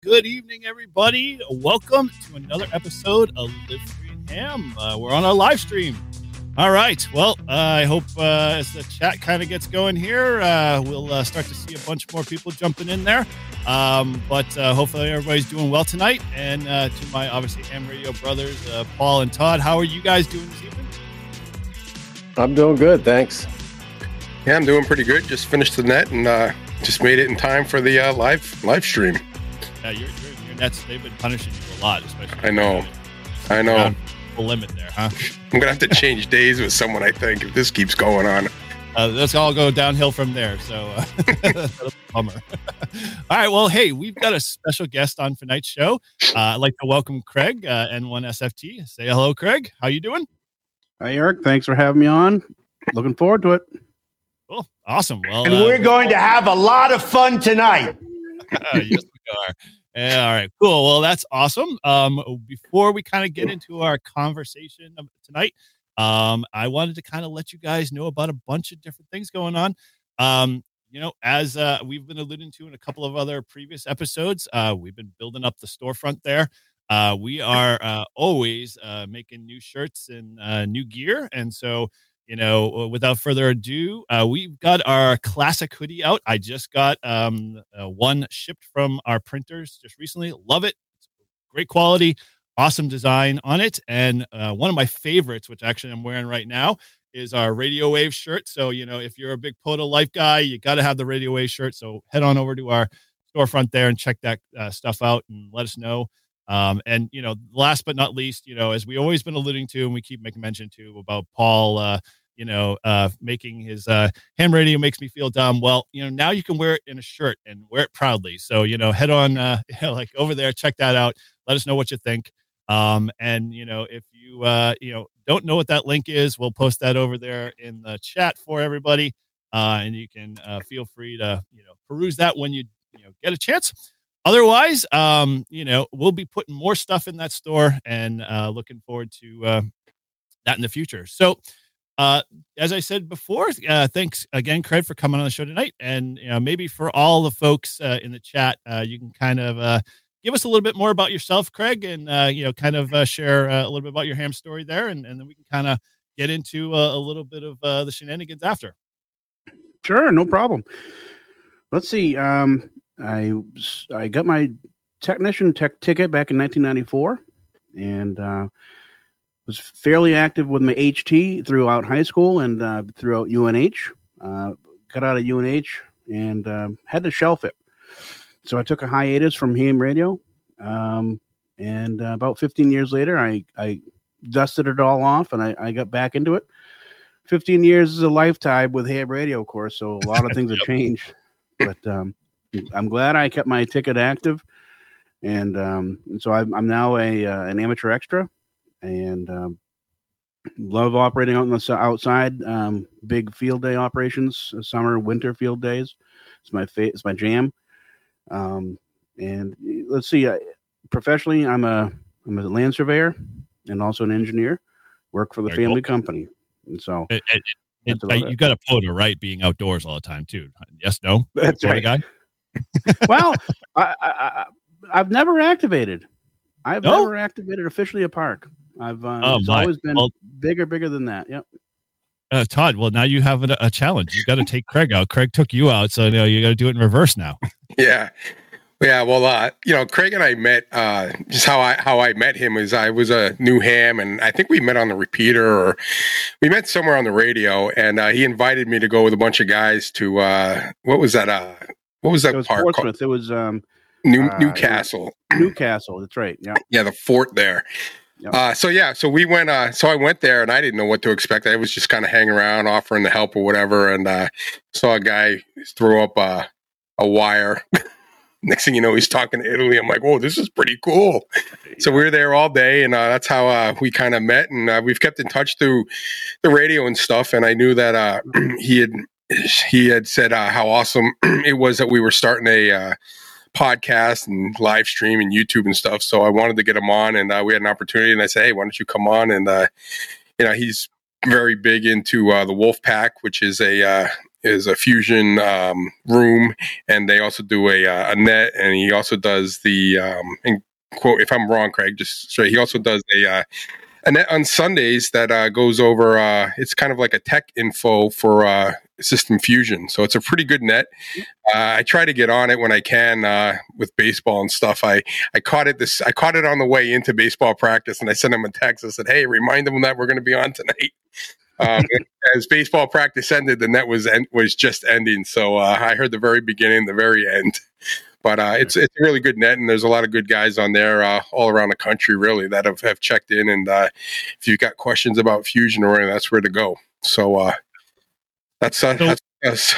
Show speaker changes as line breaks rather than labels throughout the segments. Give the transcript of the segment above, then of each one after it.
Good evening, everybody. Welcome to another episode of Live Free and Ham. We're on our live stream. All right. Well, I hope as the chat kind of gets going here, we'll start to see a bunch more people jumping in there. But hopefully everybody's doing well tonight. And to my, obviously, Ham Radio brothers, Paul and Todd, how are you guys doing this evening?
I'm doing good, thanks.
Yeah, I'm doing pretty good. Just finished the net and just made it in time for the live stream.
Yeah, your nets, they've been punishing you a lot, especially.
I know.
The limit there, huh?
I'm going to have to change days with someone, I think, if this keeps going on.
Let's all go downhill from there. So, that'll be a bummer. All right. Well, hey, we've got a special guest on for tonight's show. I'd like to welcome Craig, N1SFT. Say hello, Craig. How you doing?
Hi, Eric. Thanks for having me on. Looking forward to it.
Cool. Awesome. Well,
and we're going to have a lot of fun tonight.
Yes, we are. Yeah, all right, cool. Well, that's awesome. Before we kind of get into our conversation tonight, I wanted to kind of let you guys know about a bunch of different things going on. As we've been alluding to in a couple of other previous episodes, we've been building up the storefront there. We are always making new shirts and new gear. And so, without further ado, we've got our classic hoodie out. I just got one shipped from our printers just recently. Love it. It's great quality, awesome design on it. And one of my favorites, which actually I'm wearing right now, is our Radio Wave shirt. So, if you're a big Poto Life guy, you got to have the Radio Wave shirt. So head on over to our storefront there and check that stuff out and let us know. And last but not least, as we always been alluding to, and we keep making mention to about Paul, making his ham radio makes me feel dumb. Well, now you can wear it in a shirt and wear it proudly. So, head on, over there, check that out. Let us know what you think. And if you, don't know what that link is, we'll post that over there in the chat for everybody. And you can feel free to, peruse that when you get a chance. Otherwise, we'll be putting more stuff in that store and looking forward to that in the future. So, as I said before, thanks again, Craig, for coming on the show tonight. And maybe for all the folks in the chat, you can kind of give us a little bit more about yourself, Craig, and share a little bit about your ham story there, and then we can kind of get into a little bit of the shenanigans after.
Sure, no problem. Let's see. I got my technician tech ticket back in 1994, and was fairly active with my HT throughout high school and throughout UNH. Got out of UNH and had to shelf it. So I took a hiatus from ham radio. And about 15 years later, I dusted it all off and I got back into it. 15 years is a lifetime with ham radio, of course, so a lot of things have changed. But I'm glad I kept my ticket active. And so I'm now an amateur extra. And love operating out on the outside, big field day operations, summer, winter field days. It's my jam. And let's see, professionally, I'm a land surveyor and also an engineer. Work for the
Very
family
cool.
company, and so
you got a Poto, right? Being outdoors all the time too. Yes, no.
That's right,
guy.
Well, I've never activated. I've never activated officially a park. It's always been bigger than that. Yep.
Todd, well, now you have a challenge. You got to take Craig out. Craig took you out, so you got to do it in reverse now.
Yeah. Well, Craig and I met. Just how I met him is I was a new ham, and I think we met on the repeater, or we met somewhere on the radio. And he invited me to go with a bunch of guys to what was that? What was that
It was
park
Portsmouth.
called?
It was
Newcastle.
Newcastle. That's right. Yeah.
Yeah, the fort there.
Yep.
So we went. So I went there, and I didn't know what to expect. I was just kind of hanging around, offering the help or whatever, and saw a guy throw up a wire. Next thing you know, he's talking to Italy. I'm like, whoa, this is pretty cool. So we were there all day, and that's how we kind of met, and we've kept in touch through the radio and stuff. And I knew that he had said how awesome it was that we were starting a podcast and live stream and YouTube and stuff. So I wanted to get him on, and we had an opportunity, and I said, hey, why don't you come on? And he's very big into the Wolf Pack, which is a is a fusion room, and they also do a net, and he also does the and quote, if I'm wrong, Craig, just straight. He also does a net on Sundays that goes over. It's kind of like a tech info for System Fusion, so it's a pretty good net. I try to get on it when I can with baseball and stuff. I caught it on the way into baseball practice, and I sent him a text. I said, "Hey, remind them that we're going to be on tonight." As baseball practice ended, the net was just ending, so I heard the very beginning, the very end. But it's a really good net, and there's a lot of good guys on there all around the country, really, that have checked in. And if you've got questions about Fusion or anything, that's where to go. So that's us.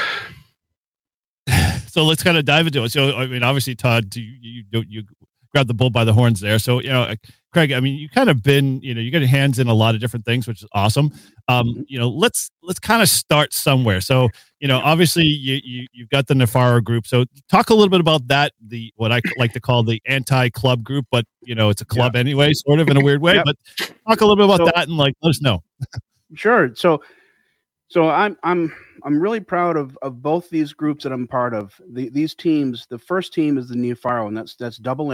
So let's kind of dive into it. So, I mean, obviously, Todd, you grabbed the bull by the horns there. So, Craig, I mean, you kind of been, you got your hands in a lot of different things, which is awesome. Let's kind of start somewhere. So, obviously you've got the Nepharo group. So talk a little bit about that, what I like to call the anti-club group, but it's a club anyway, sort of in a weird way, but talk a little bit about that and let us know.
Sure. So I'm really proud of both these groups that I'm part of. These teams, the first team is the Nepharo, and that's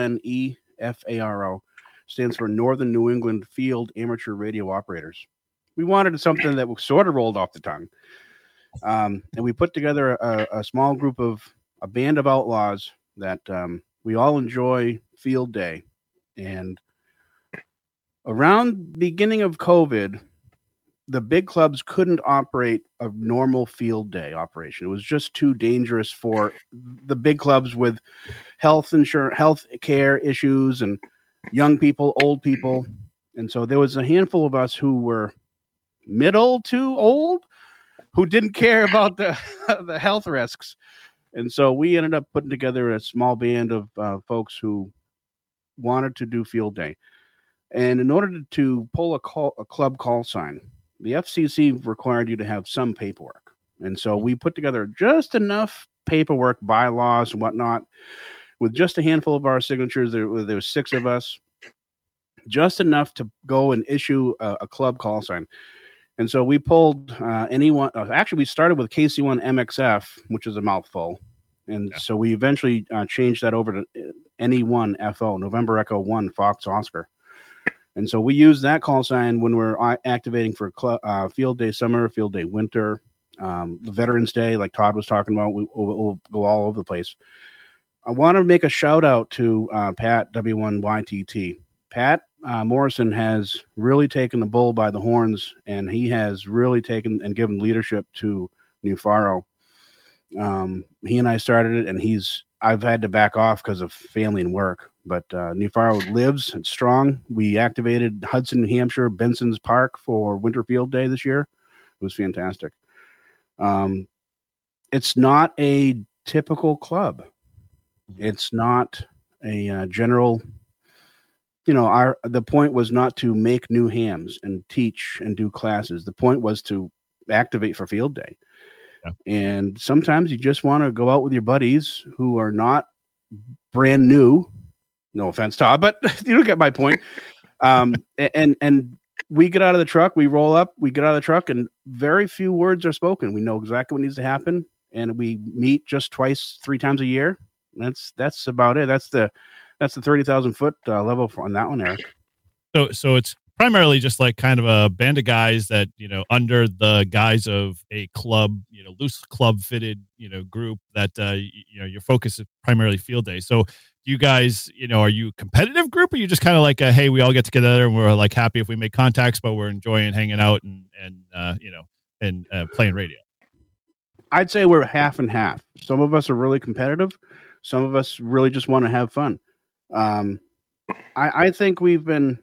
NEFARO. Stands for Northern New England Field Amateur Radio Operators. We wanted something that was sort of rolled off the tongue. And we put together a small group of a band of outlaws that we all enjoy field day. And around the beginning of COVID, the big clubs couldn't operate a normal field day operation. It was just too dangerous for the big clubs with health care issues and young people, old people. And so there was a handful of us who were middle to old who didn't care about the health risks. And so we ended up putting together a small band of folks who wanted to do field day. And in order to pull a club call sign, the FCC required you to have some paperwork. And so we put together just enough paperwork, bylaws and whatnot, with just a handful of our signatures. There was 6 of us, just enough to go and issue a club call sign. And so we pulled anyone. Actually, we started with KC1 MXF, which is a mouthful. And so we eventually changed that over to NE1 FO, November Echo 1 Fox Oscar. And so we use that call sign when we're activating for field day summer, field day winter, Veterans Day, like Todd was talking about. We'll go all over the place. I want to make a shout out to Pat W1YTT. Pat Morrison has really taken the bull by the horns, and he has really taken and given leadership to Nepharo. He and I started it, and I've had to back off because of family and work. But Nepharo lives and strong. We activated Hudson, New Hampshire, Benson's Park for Winter Field Day this year. It was fantastic. It's not a typical club. It's not a general. The point was not to make new hams and teach and do classes. The point was to activate for field day. Yeah. And sometimes you just want to go out with your buddies who are not brand new. No offense, Todd, but you get my point. And we get out of the truck, we roll up, we get out of the truck, and very few words are spoken. We know exactly what needs to happen, and we meet just 2-3 times a year. That's about it. That's the 30,000 foot level on that one, Eric.
So it's primarily just like kind of a band of guys that, under the guise of a club, loose club fitted, group that, your focus is primarily field day. So you guys, are you a competitive group, or you just kind of like, hey, we all get together and we're like happy if we make contacts, but we're enjoying hanging out and playing radio?
I'd say we're half and half. Some of us are really competitive. Some of us really just want to have fun. I think we've been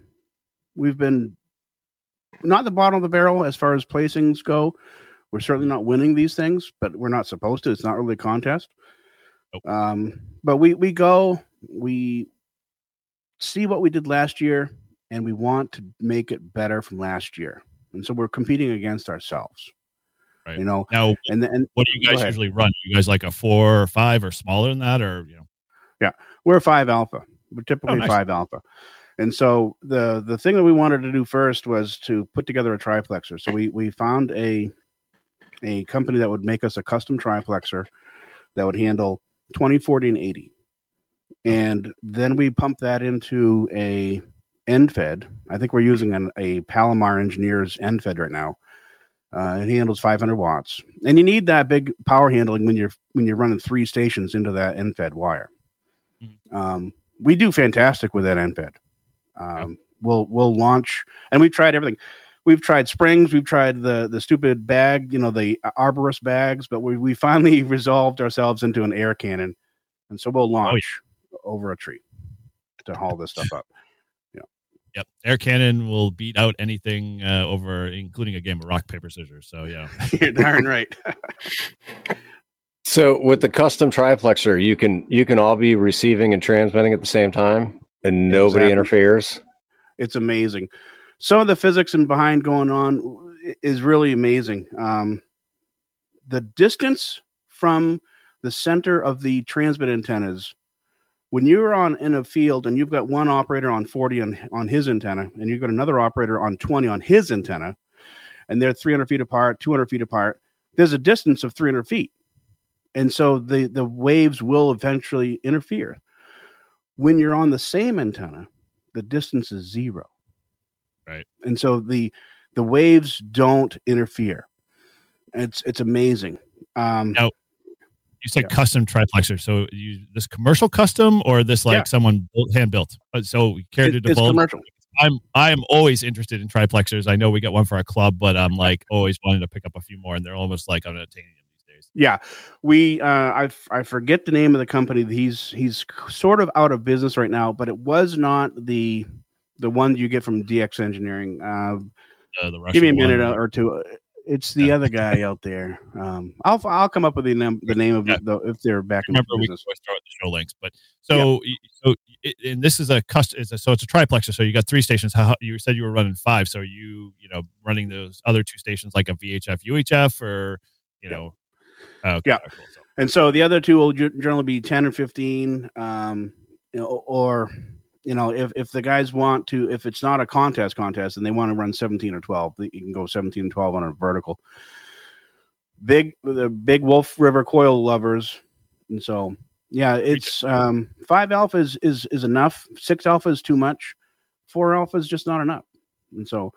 not the bottom of the barrel as far as placings go. We're certainly not winning these things, but we're not supposed to. It's not really a contest. Nope. But we see what we did last year, and we want to make it better from last year. And so we're competing against ourselves.
Right. Now, and what do you guys usually run? You guys like a 4 or 5 or smaller than that, or
Yeah, we're a 5 alpha. We're typically
nice.
5 alpha. And so the thing that we wanted to do first was to put together a triplexer. So we found a a company that would make us a custom triplexer that would handle 20, 40, and 80. And then we pump that into a end-fed. I think we're using a Palomar Engineers end-fed right now. It handles 500 watts, and you need that big power handling when you're running 3 stations into that end-fed wire. We do fantastic with that end-fed. We'll launch, and we've tried everything. We've tried springs, we've tried the stupid bag, the arborist bags, but we finally resolved ourselves into an air cannon, and so we'll launch over a tree to haul this stuff up.
Yep, air cannon will beat out anything over, including a game of rock paper scissors. So yeah,
you're darn right.
So with the custom triplexer, you can all be receiving and transmitting at the same time, and nobody interferes.
It's amazing. Some of the physics and behind going on is really amazing. The distance from the center of the transmit antennas. When you're in a field and you've got one operator on 40 on his antenna, and you've got another operator on 20 on his antenna, and they're 300 feet apart, 200 feet apart, there's a distance of 300 feet. And so the waves will eventually interfere. When you're on the same antenna, the distance is 0.
Right. And
so the waves don't interfere. It's amazing.
Now, you said custom triplexer. So this commercial custom or this someone hand built? So care to divulge?
It's commercial.
I am always interested in triplexers. I know we got one for our club, but I'm always wanting to pick up a few more, and they're almost like unattainable these days.
Yeah, we I forget the name of the company. He's sort of out of business right now, but it was not the one you get from DX Engineering. Give me a minute or two. It's the other guy out there. I'll come up with the name of it if they're back in
business. We always throw out the show links, but and this is so it's a triplexer. So you got 3 stations. You said you were running 5. So you running those other 2 stations like a VHF, UHF, or Okay,
yeah.
Cool. So.
And so the other 2 will generally be 10 or 15, or if the guys want to, if it's not a contest and they want to run 17 or 12, you can go 17 and 12 on a vertical. The big Wolf River coil lovers. And so, yeah, it's 5 alpha is enough. 6 alpha is too much. 4 alpha is just not enough. And so,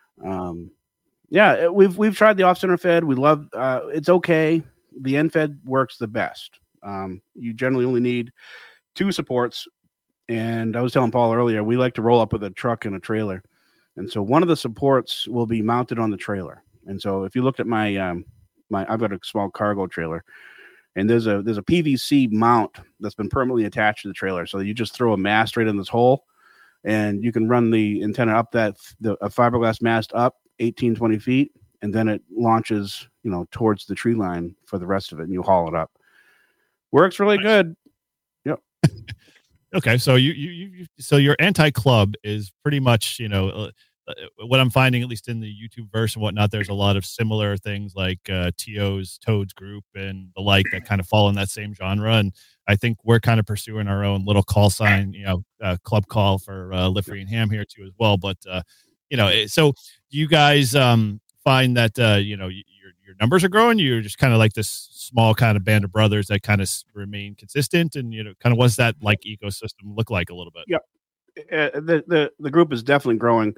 we've tried the off center fed. We love, it's okay. The end fed works the best. You generally only need 2 supports. And I was telling Paul earlier, we like to roll up with a truck and a trailer. And so one of the supports will be mounted on the trailer. And so if you looked at my I've got a small cargo trailer, and there's a PVC mount that's been permanently attached to the trailer. So you just throw a mast right in this hole, and you can run the antenna up a fiberglass mast up 18, 20 feet. And then it launches, towards the tree line for the rest of it, and you haul it up. Works really good. Yep.
Okay, so so your anti-club is pretty much, what I'm finding, at least in the YouTube verse and whatnot, there's a lot of similar things like TO's Toads Group and the like that kind of fall in that same genre. And I think we're kind of pursuing our own little call sign, club call for Liffey and Ham here too as well. But, so do you guys find that, your numbers are growing? You're just kind of like this small kind of band of brothers that kind of remain consistent, and kind of what's that like ecosystem look like a little bit?
Yeah, the group is definitely growing.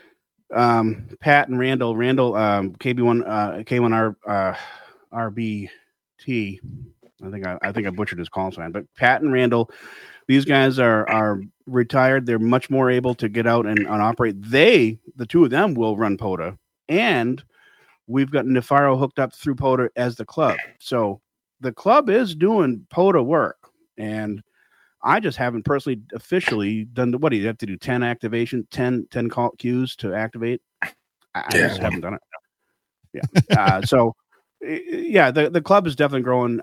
Pat and Randall, KB1 K1 RBT. I think I butchered his call sign, but Pat and Randall, these guys are retired. They're much more able to get out and operate. The 2 of them will run POTA, and we've got Nefaro hooked up through POTA as the club. So the club is doing POTA work, and I just haven't personally officially done what do you have to do? 10 activation, 10 call queues to activate. I just haven't done it. Yeah. The club is definitely growing.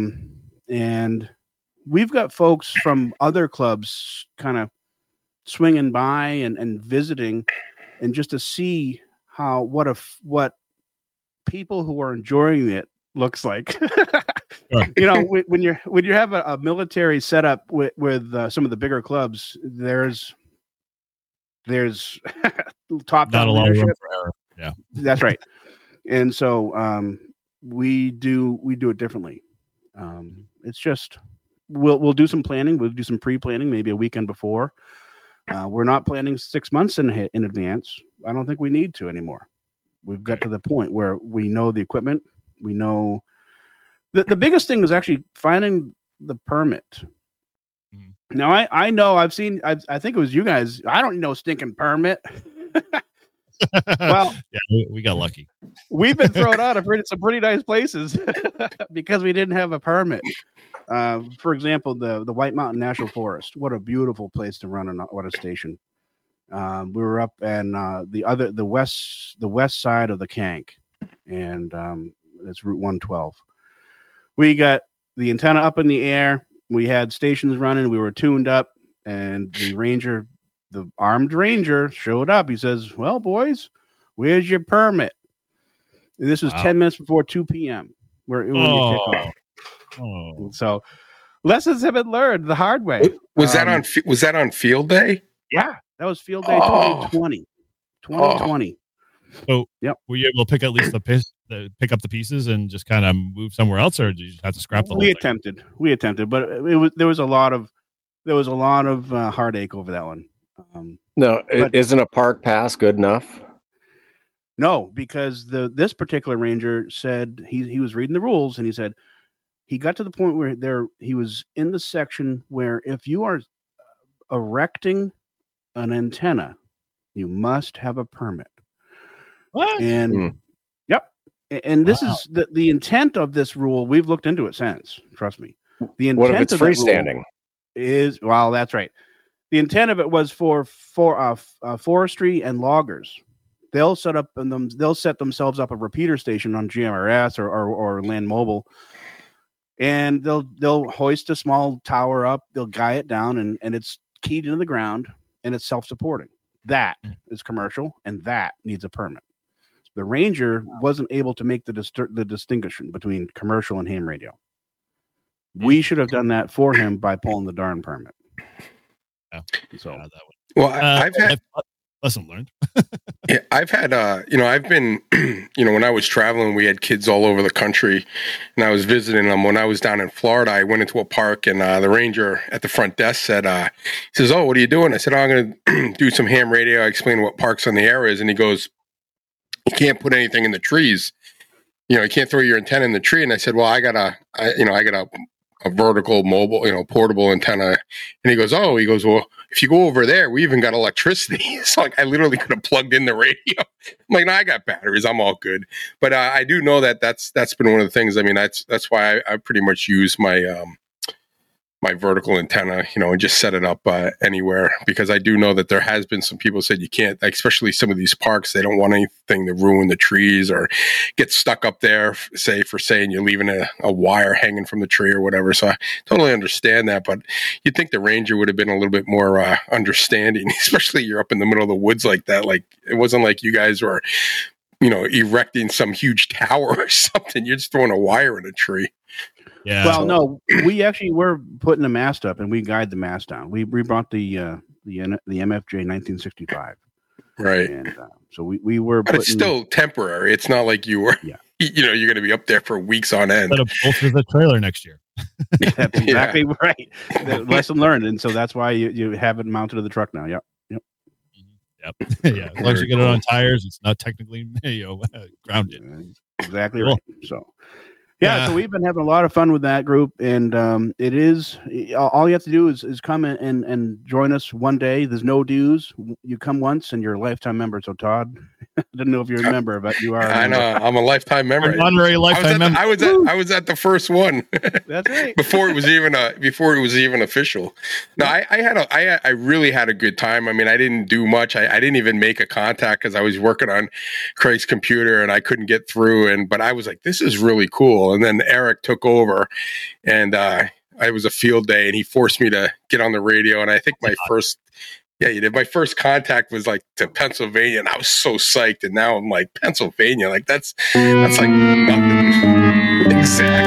And we've got folks from other clubs kind of swinging by and visiting, and just to see what people who are enjoying it looks like. When you have a military setup with some of the bigger clubs, there's top
not a lot of room for error. Yeah,
that's right. And so we do it differently. It's just we'll do some planning. We'll do some pre-planning, maybe a weekend before. We're not planning 6 months in advance. I don't think we need to anymore. We've got to the point where we know the equipment. We know the biggest thing is actually finding the permit. Mm-hmm. Now I know I think it was you guys. I don't know stinking permit. Well,
yeah, we got lucky.
We've been thrown out of some pretty nice places because we didn't have a permit. For example, the White Mountain National Forest. What a beautiful place to run a station. We were up in the west side of the Kank, and it's Route 112. We got the antenna up in the air. We had stations running. We were tuned up, and the armed ranger showed up. He says, "Well, boys, where's your permit?" And this was 10 minutes before 2 p.m. When you kick off. Oh. So lessons have been learned the hard way.
Was that on field day?
Yeah, that was field day 2020. 2020.
So
yep.
Were you able to pick at least pick up the pieces and just kind of move somewhere else, or did you just have to scrap the whole thing?
We attempted, but there was a lot of heartache over that one.
Isn't a park pass good enough?
No, because this particular ranger said he was reading the rules, and he said he got to the point where he was in the section where if you are erecting an antenna, you must have a permit.
What?
And yep. And this is the intent of this rule. We've looked into it since. Trust me. The intent
what if it's freestanding?
That's right. The intent of it was for forestry and loggers. They'll set themselves up a repeater station on GMRS or Land Mobile, and they'll hoist a small tower up. They'll guy it down, and it's keyed into the ground, and it's self-supporting. That is commercial, and that needs a permit. The ranger wasn't able to make the distinction between commercial and ham radio. We should have done that for him by pulling the darn permit. So,
I've had
lesson learned.
Yeah, I've had, I've been, when I was traveling, we had kids all over the country, and I was visiting them. When I was down in Florida, I went into a park, and the ranger at the front desk said, he says, "Oh, what are you doing?" I said, "Oh, I'm going to do some ham radio." I explained what parks on the air is, and he goes, "You can't put anything in the trees. You can't throw your antenna in the tree." And I said, "Well, I got a vertical mobile, portable antenna." And he goes, "Well, if you go over there, we even got electricity." It's like I literally could have plugged in the radio. I'm like, "No, I got batteries. I'm all good." But I do know that's been one of the things. I mean, that's why I pretty much use my my vertical antenna, and just set it up anywhere, because I do know that there has been some people said you can't, especially some of these parks, they don't want anything to ruin the trees or get stuck up there, saying you're leaving a wire hanging from the tree or whatever. So I totally understand that, but you'd think the ranger would have been a little bit more understanding, especially you're up in the middle of the woods like that. Like, it wasn't like you guys were, erecting some huge tower or something. You're just throwing a wire in a tree.
Yeah.
Well, no, we actually were putting a mast up, and we guide the mast down. We brought the MFJ 1965,
right?
And so we were.
But it's still temporary. It's not like you were.
Yeah.
You're going to be up there for weeks on end.
But both with the trailer next year.
That's exactly right. The lesson learned, and so that's why you have it mounted to the truck now. Yep.
Yeah. As long as you get it on tires, it's not technically grounded.
Exactly right. So. Yeah, so we've been having a lot of fun with that group, and it is all you have to do is come and join us one day. There's no dues. You come once, and you're a lifetime member. So Todd, I didn't know if you remember, but you are.
I know, I'm a lifetime member.
I'm honorary lifetime member.
I was at the first one.
That's right.
before it was even official. No, I really had a good time. I mean, I didn't do much. I didn't even make a contact because I was working on Craig's computer and I couldn't get through. But I was like, this is really cool. And then Eric took over, and it was a field day, and he forced me to get on the radio. And I think my first contact was like to Pennsylvania, and I was so psyched. And now I'm like, Pennsylvania, like that's like nothing.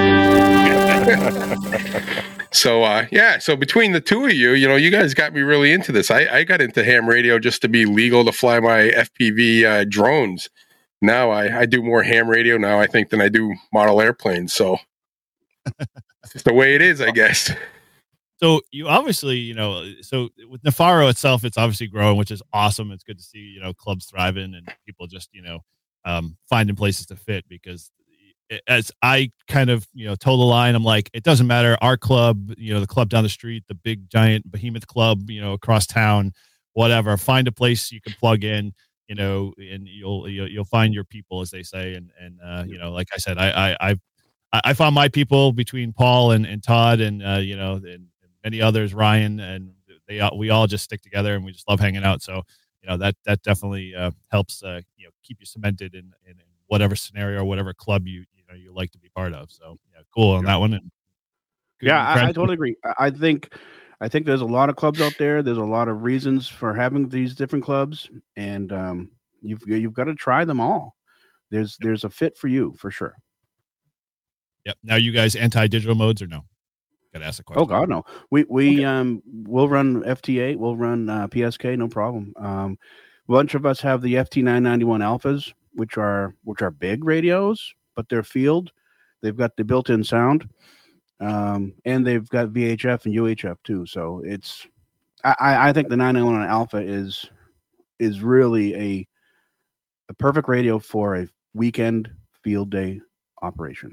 Exactly. So between the two of you, you guys got me really into this. I got into ham radio just to be legal to fly my FPV drones. now I do more ham radio now, I think, than I do model airplanes. So it's just the way it is, I guess.
So you obviously, so with Nefaro itself, it's obviously growing, which is awesome. It's good to see, clubs thriving and people just, finding places to fit, because as I kind of, told the line, I'm like, it doesn't matter. Our club, the club down the street, the big giant behemoth club, across town, whatever, find a place you can plug in, and you'll find your people, as they say. And like I said, I found my people between Paul and Todd and, and many others, Ryan, and we all just stick together and we just love hanging out. So, that definitely helps, keep you cemented in whatever scenario or whatever club you like to be part of. So yeah, cool on that one. And
I totally agree. I think there's a lot of clubs out there. There's a lot of reasons for having these different clubs, and you've got to try them all. There's a fit for you for sure.
Yep. Now, you guys anti-digital modes or no? Got to ask a question.
Oh God, no. We'll run FT8. We'll run PSK, no problem. A bunch of us have the FT991 alphas, which are big radios, but they're field. They've got the built-in sound, and they've got VHF and UHF too. So I think the 991 alpha is really a perfect radio for a weekend field day operation.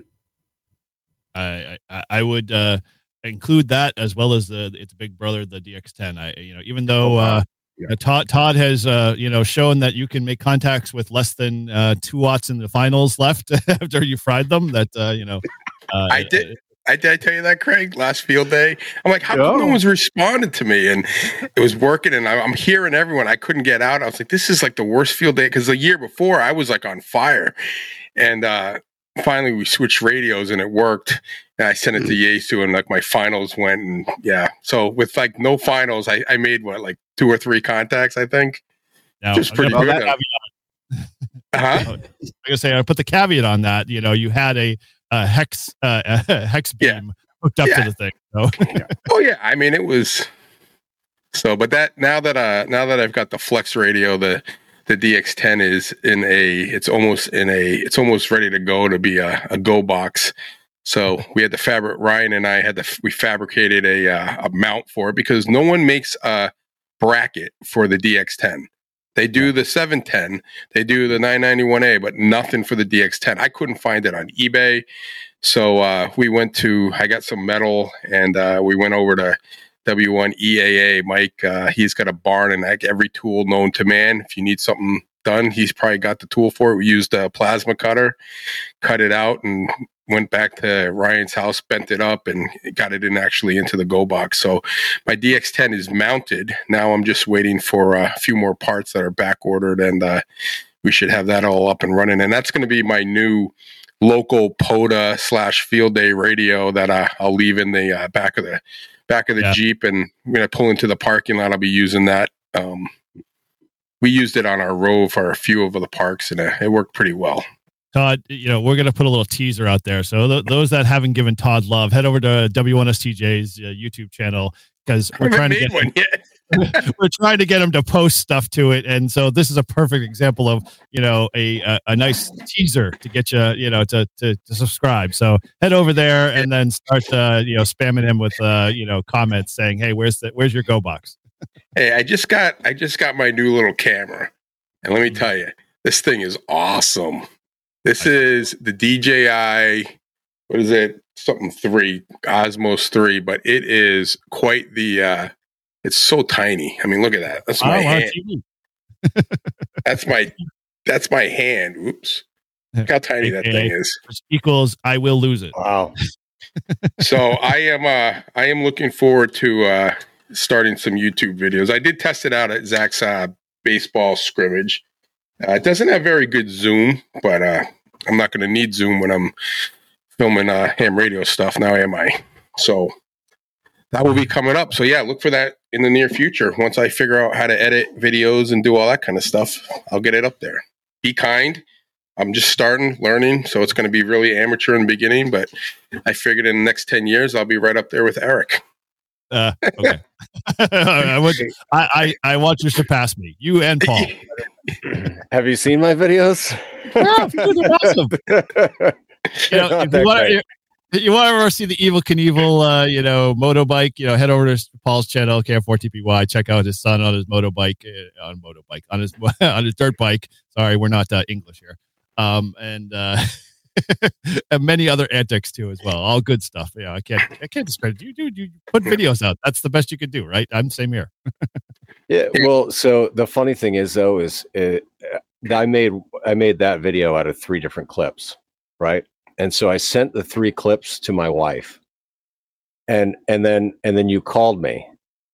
I would include that, as well as its big brother, the DX10. Even though Todd has shown that you can make contacts with less than 2 watts in the finals left after you fried them. That
I did. I tell you that, Craig, last field day. I'm like, how come no one's responded to me? And it was working, and I'm hearing everyone. I couldn't get out. I was like, this is like the worst field day, because the year before I was like on fire, and finally we switched radios and it worked. And I sent it to Yesu, and like my finals went, and yeah. So with like no finals, I made like 2 or 3 contacts, I think.
Now,
just pretty good.
I gotta say, I put the caveat on that. You had a hex beam hooked up to the thing. So.
Oh yeah, I mean, it was. So, but that now that I've got the Flex radio, the DX10 is it's almost ready to go to be a Go box. So we had Ryan and I we fabricated a mount for it, because no one makes a bracket for the DX10. They do the 710, they do the 991A, but nothing for the DX10. I couldn't find it on eBay. So I got some metal, and we went over to W1EAA. Mike, he's got a barn and like every tool known to man. If you need something done, he's probably got the tool for it. We used a plasma cutter, cut it out, and went back to Ryan's house, bent it up, and got it into the Go box. So my DX10 is mounted. Now I'm just waiting for a few more parts that are back ordered, and we should have that all up and running. And that's going to be my new local POTA / field day radio that I'll leave in the back of the Jeep, and I'm going to pull into the parking lot. I'll be using that. We used it on our Rove for a few of the parks, and it worked pretty well.
Todd, we're going to put a little teaser out there. So those that haven't given Todd love, head over to W1STJ's YouTube channel, because we're trying to get one yet. We're trying to get him to post stuff to it. And so this is a perfect example of, a nice teaser to get you, to subscribe. So head over there and then start, spamming him with, comments saying, hey, where's your Go box?
Hey, I just got my new little camera, and let me tell you, this thing is awesome. This is the DJI, what is it? Something 3, Osmos 3, but it is quite the, it's so tiny. I mean, look at that. That's my hand. That's my hand. Oops. Look how tiny that thing is.
Which equals, I will lose it.
Wow.
So I am looking forward to starting some YouTube videos. I did test it out at Zach's baseball scrimmage. It doesn't have very good zoom, but I'm not going to need zoom when I'm filming ham radio stuff. Now am I? So that will be coming up. So yeah, look for that in the near future. Once I figure out how to edit videos and do all that kind of stuff, I'll get it up there. Be kind. I'm just learning. So it's going to be really amateur in the beginning, but I figured in the next 10 years, I'll be right up there with Eric.
Okay. I want you to surpass me, you and Paul.
Have you seen my videos?
Yeah, they're awesome. If you want to ever see the Evil Knievel, motobike, head over to Paul's channel, KF4TPY. Check out his son on his motorbike, on his dirt bike. Sorry, we're not English here. And many other antics too as well. All good stuff. Yeah, I can't discredit you. You put videos out. That's the best you can do, right? I'm same here.
Yeah. Well, so the funny thing is though, I made that video out of 3 different clips, right? And so I sent the 3 clips to my wife, and then you called me,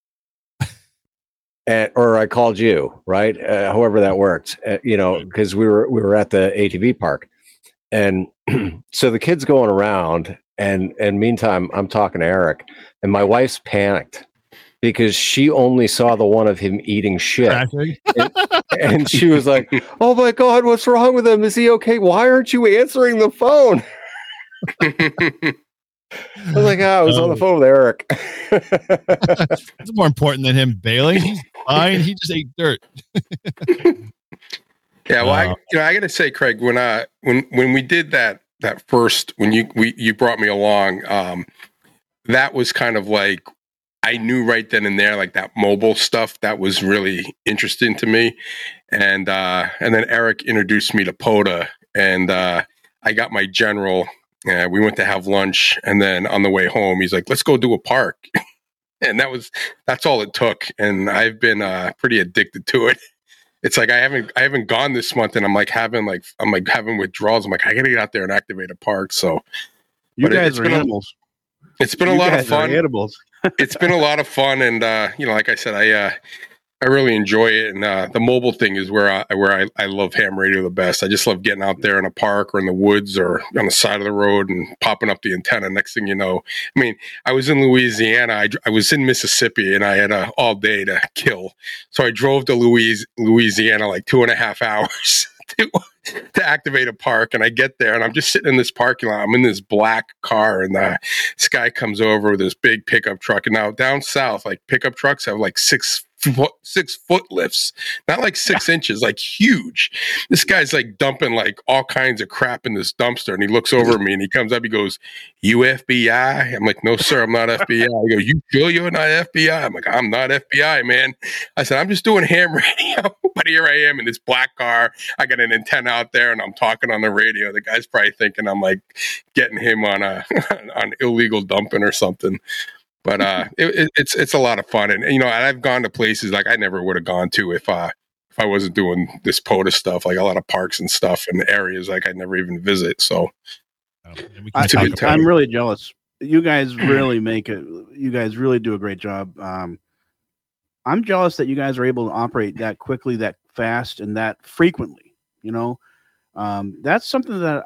or I called you, right? However that worked, because we were at the ATV park, and so the kid's going around, and meantime I'm talking to Eric, and my wife's panicked because she only saw the one of him eating shit. And she was like, "Oh my God, what's wrong with him? Is he okay? Why aren't you answering the phone?" I was like, I was on the phone with Eric.
It's more important than him bailing. He's fine. He just ate dirt.
Yeah, well, I got to say, Craig, when we did that first, when you brought me along, that was kind of like, I knew right then and there, like that mobile stuff, that was really interesting to me. And then Eric introduced me to POTA, and I got my general. We went to have lunch, and then on the way home, he's like, "Let's go do a park." And that's all it took. And I've been pretty addicted to it. It's like I haven't gone this month, and I'm having withdrawals. I'm like, I gotta get out there and activate a park. So
you guys are animals.
It's been a lot of fun.
Animals.
It's been a lot of fun, and like I said, I really enjoy it. And the mobile thing is where I love ham radio the best. I just love getting out there in a park or in the woods or on the side of the road and popping up the antenna. Next thing you know, I mean, I was in Louisiana. I was in Mississippi, and I had all day to kill. So I drove to Louisiana like 2.5 hours to activate a park. And I get there, and I'm just sitting in this parking lot. I'm in this black car, and this guy comes over with this big pickup truck. And now down south, like pickup trucks have like 6 foot lifts, not like 6 inches, like huge. This guy's like dumping like all kinds of crap in this dumpster, and he looks over at me, and he comes up, he goes, "You FBI?" I'm like, "No, sir, I'm not FBI." I go, "You sure you're not FBI?" I'm like, "I'm not FBI, man." I said, "I'm just doing ham radio." But here I am in this black car. I got an antenna out there, and I'm talking on the radio. The guy's probably thinking I'm like getting him on on illegal dumping or something. But it's a lot of fun, and I've gone to places like I never would have gone to if I wasn't doing this POTA stuff, like a lot of parks and stuff and areas like I'd never even visit. So
I'm really jealous. You guys really make it. You guys really do a great job. I'm jealous that you guys are able to operate that quickly, that fast, and that frequently. That's something that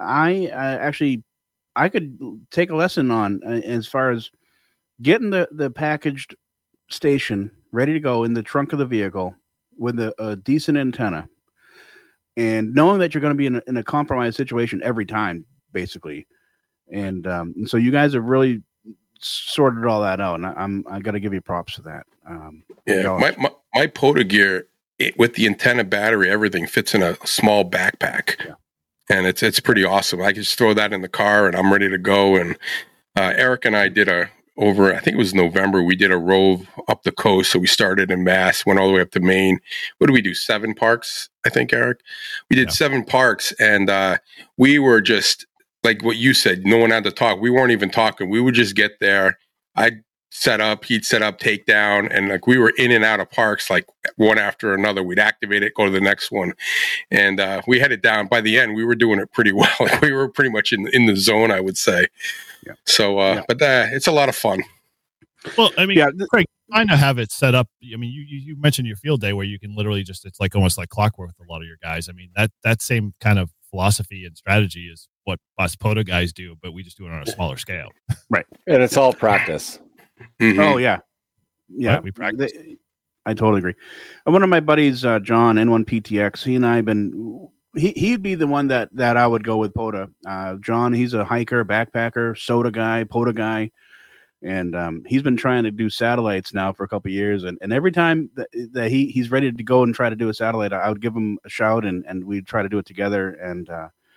I could take a lesson on as far as getting the packaged station ready to go in the trunk of the vehicle with a decent antenna, and knowing that you're going to be in a compromised situation every time, basically. And so you guys have really sorted all that out, and I got to give you props for that.
My POTA gear with the antenna, battery, everything fits in a small backpack, and it's pretty awesome. I can just throw that in the car, and I'm ready to go. And Eric and I did I think it was November, we did a rove up the coast. So we started in Mass, went all the way up to Maine. What did we do? 7 parks, I think, Eric. We did 7 parks, and we were just like what you said. No one had to talk. We weren't even talking. We would just get there. I'd set up, he'd set up, take down, and like we were in and out of parks like one after another. We'd activate it, go to the next one, and we had it down. By the end, we were doing it pretty well. Like we were pretty much in the zone, I would say. Yeah. So, but it's a lot of fun.
Well, I mean, Craig, kind of have it set up. I mean, you mentioned your field day where you can literally it's like almost like clockwork with a lot of your guys. I mean, that same kind of philosophy and strategy is what us POTA guys do, but we just do it on a smaller scale.
Right.
And it's all practice.
Mm-hmm. Oh, yeah. Yeah.
Right, we practice.
I totally agree. One of my buddies, John, N1PTX, he and I have been... He'd be the one that I would go with POTA. John, he's a hiker, backpacker, soda guy, POTA guy, And he's been trying to do satellites now for a couple of years, and every time that he's ready to go and try to do a satellite, I would give him a shout, and we'd try to do it together. And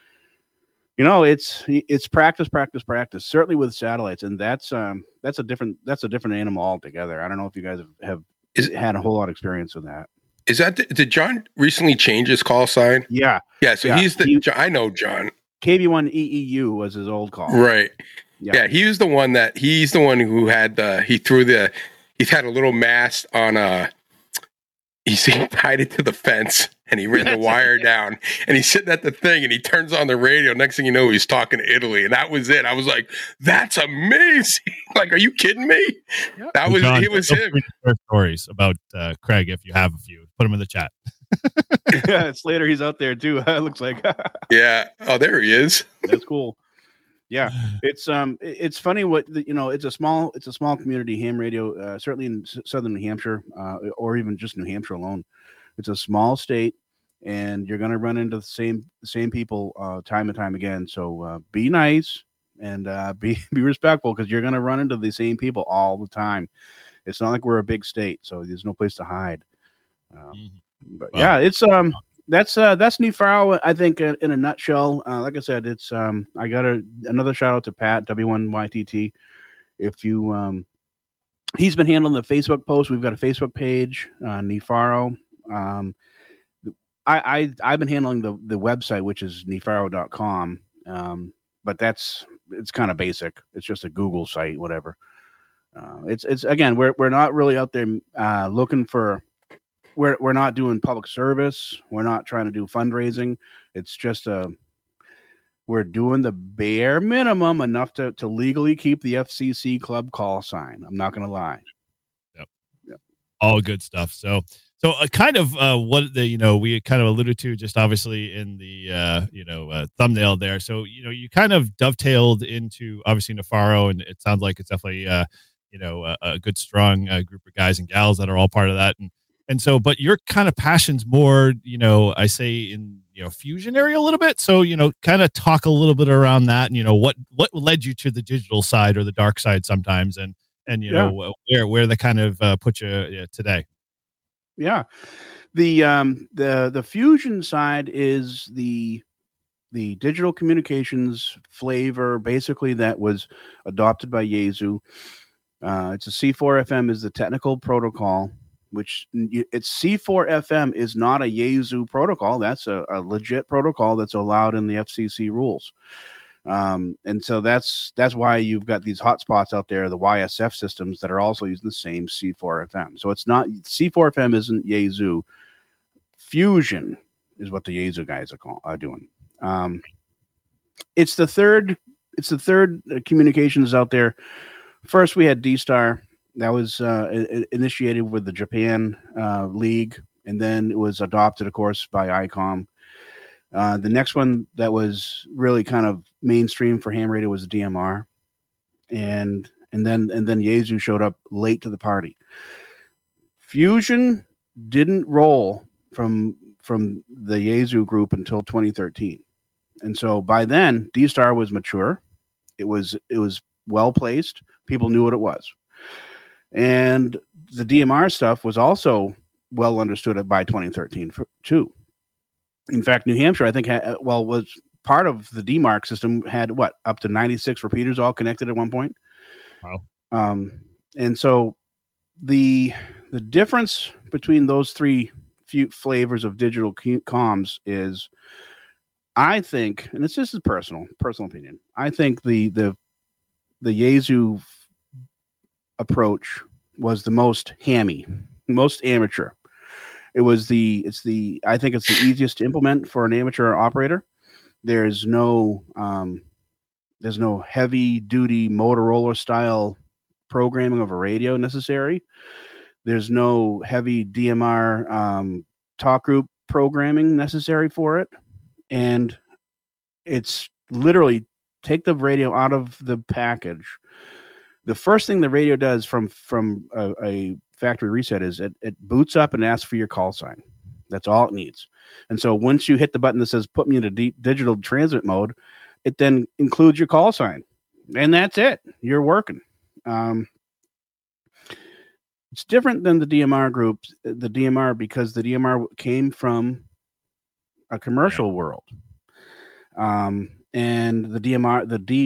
it's practice. Certainly with satellites, and that's a different animal altogether. I don't know if you guys have had a whole lot of experience with that.
Is that did John recently change his call sign?
Yeah.
So he's I know John.
KB1EEU was his old call.
Right. Yeah, he's the one who had he's had a little mast on he tied it to the fence and he ran the wire down and he's sitting at the thing and he turns on the radio. Next thing you know, he's talking to Italy, and that was it. I was like, that's amazing. Like, are you kidding me? Yep. It was him.
Stories about Craig, if you have a few, put them in the chat.
Yeah, Slater, he's out there too. It looks like.
Yeah. Oh, there he is.
That's cool. Yeah, it's funny what it's a small community, ham radio, certainly in southern New Hampshire, or even just New Hampshire alone. It's a small state, and you're going to run into the same people time and time again. So be nice and be respectful, because you're going to run into the same people all the time. It's not like we're a big state, so there's no place to hide. But yeah, it's that's New Faro, I think, in a nutshell. Like I said, it's I got another shout out to Pat W1YTT. If you he's been handling the Facebook post. We've got a Facebook page, New Faro. I've been handling the website, which is nefaro.com. But it's kind of basic. It's just a Google site, whatever. It's again, we're not really out there looking for. We're not doing public service. We're not trying to do fundraising. It's just we're doing the bare minimum, enough to legally keep the FCC club call sign. I'm not going to lie.
Yep. All good stuff. So kind of what we kind of alluded to just obviously in the thumbnail there. So you kind of dovetailed into obviously Nefaro, and it sounds like it's definitely a good strong group of guys and gals that are all part of that. And so, but your kind of passion's more, I say in, fusion area a little bit. So, kind of talk a little bit around that, and, what led you to the digital side or the dark side sometimes, and where they kind of put you today.
Yeah. The fusion side is the digital communications flavor, basically, that was adopted by Yaesu. It's a C4FM is the technical protocol, which it's C4FM is not a Yaesu protocol. That's a legit protocol that's allowed in the FCC rules. And so that's why you've got these hotspots out there, the YSF systems, that are also using the same C4FM. So it's not C4FM isn't Yaesu. Fusion is what the Yaesu guys are doing. It's the third communications out there. First, we had D-Star. That was initiated with the Japan League, and then it was adopted, of course, by ICOM. The next one that was really kind of mainstream for ham radio was the DMR, and then Yaesu showed up late to the party. Fusion didn't roll from the Yaesu group until 2013, and so by then D-Star was mature. It was well placed. People knew what it was. And the DMR stuff was also well understood by 2013 too. In fact, New Hampshire, I think, was part of the DMARC system, had up to 96 repeaters all connected at one point.
Wow.
And so the difference between those three flavors of digital comms is, I think, and this is personal opinion, I think the Yaesu approach was the most hammy, most amateur. I think it's the easiest to implement for an amateur operator. There's no heavy duty Motorola style programming of a radio necessary. There's no heavy DMR talk group programming necessary for it. And it's literally take the radio out of the package. The first thing the radio does from a factory reset is it boots up and asks for your call sign. That's all it needs. And so once you hit the button that says put me into digital transmit mode, it then includes your call sign. And that's it. You're working. It's different than the DMR group, the DMR, because the DMR came from a commercial world. And the DMR,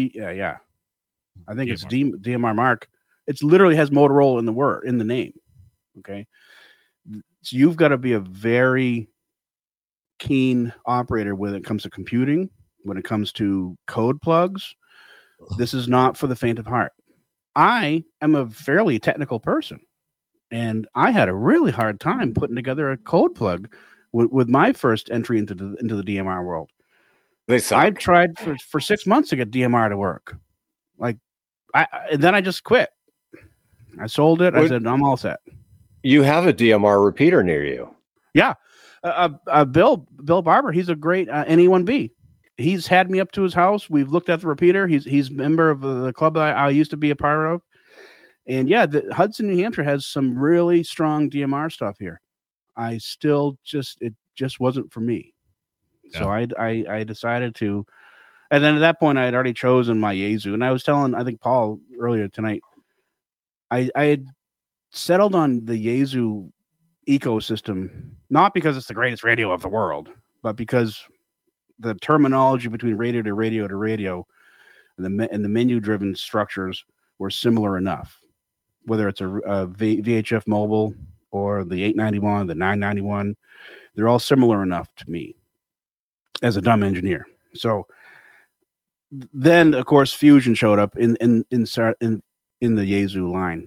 I think it's DMR Mark. It literally has Motorola in the name. Okay. So you've got to be a very keen operator when it comes to computing, when it comes to code plugs. This is not for the faint of heart. I am a fairly technical person, and I had a really hard time putting together a code plug with my first entry into the DMR world. I tried for 6 months to get DMR to work. And then I just quit. I sold it. I said, I'm all set.
You have a DMR repeater near you.
Yeah. Bill Barber, he's a great NE1B. He's had me up to his house. We've looked at the repeater. He's a member of the club that I used to be a part of. And yeah, Hudson, New Hampshire has some really strong DMR stuff here. It just wasn't for me. Yeah. So I decided to, and then at that point I had already chosen my Yaesu. And I was telling, I think, Paul earlier tonight, I had settled on the Yaesu ecosystem, not because it's the greatest radio of the world, but because the terminology between radio to radio to radio and the menu driven structures were similar enough, whether it's a VHF mobile or the 891, the 991, they're all similar enough to me as a dumb engineer. So then of course Fusion showed up in the Yaesu line.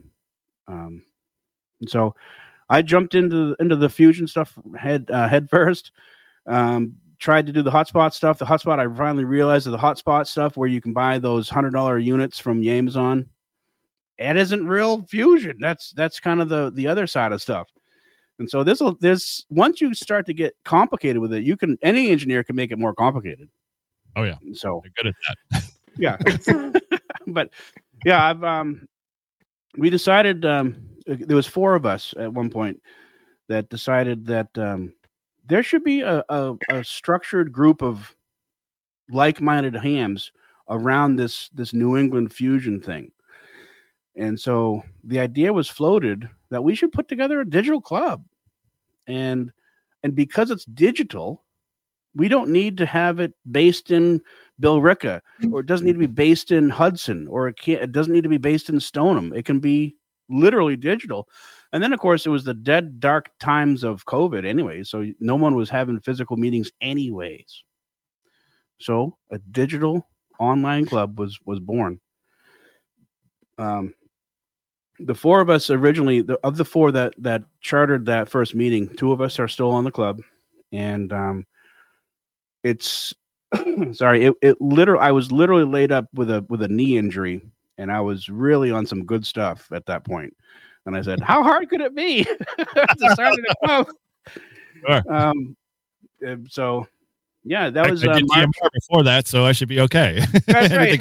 So I jumped into the Fusion stuff head first. Tried to do the hotspot stuff. The hotspot, I finally realized that the hotspot stuff where you can buy those $100 units from Amazon, it isn't real Fusion. That's kind of the other side of stuff. And so this once you start to get complicated with it, any engineer can make it more complicated.
Oh yeah.
So
you're good at that.
Yeah. But yeah, we decided, there was 4 of us at one point that decided that there should be a structured group of like-minded hams around this New England Fusion thing. And so the idea was floated that we should put together a digital club. And because it's digital, we don't need to have it based in Billerica, or it doesn't need to be based in Hudson, or it doesn't need to be based in Stoneham. It can be literally digital. And then, of course, it was the dead dark times of COVID anyway, so no one was having physical meetings anyways. So a digital online club was born. The 4 of us originally, of the 4 that chartered that first meeting, 2 of us are still on the club. And it's sorry, I was literally laid up with a knee injury, and I was really on some good stuff at that point. And I said, how hard could it be to start a club? Sure. So, yeah, that was
I did DMR before that, so I should be okay.
That's right.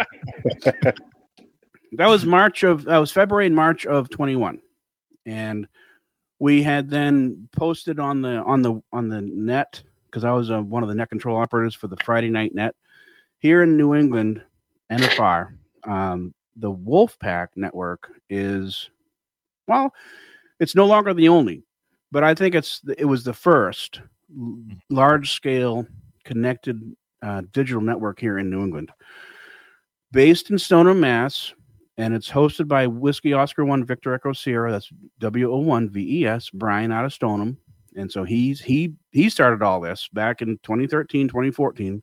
That was February and March of 21. And we had then posted on the net, because I was one of the net control operators for the Friday night net here in New England, NFR. The Wolfpack network is, well, it's no longer the only, but I think it was the first large-scale connected digital network here in New England, based in Stoneham, Mass, and it's hosted by Whiskey Oscar 1 Victor Echo Sierra. That's WO1VES, Brian out of Stoneham. And so he started all this back in 2013, 2014.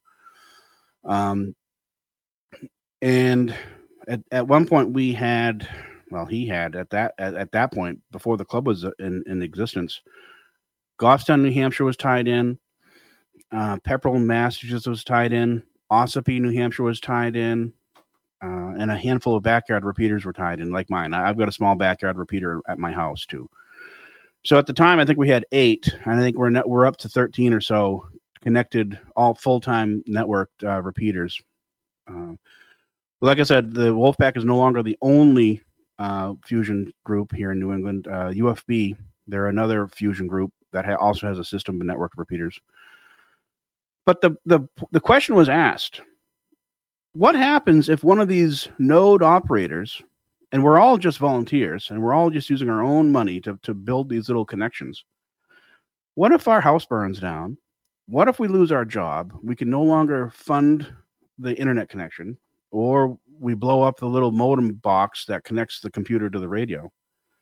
And at one point he had at that point, before the club was in existence, Goffstown, New Hampshire was tied in. Pepperell, Massachusetts was tied in. Ossipee, New Hampshire was tied in. And a handful of backyard repeaters were tied in, like mine. I've got a small backyard repeater at my house too. So at the time, I think we had 8. I think we're up to 13 or so connected, all full-time networked repeaters. Like I said, the Wolfpack is no longer the only fusion group here in New England. UFB, they're another fusion group that also has a system of network repeaters. But the question was asked: what happens if one of these node operators and we're all just volunteers, and we're all just using our own money to build these little connections. What if our house burns down? What if we lose our job? We can no longer fund the internet connection, or we blow up the little modem box that connects the computer to the radio.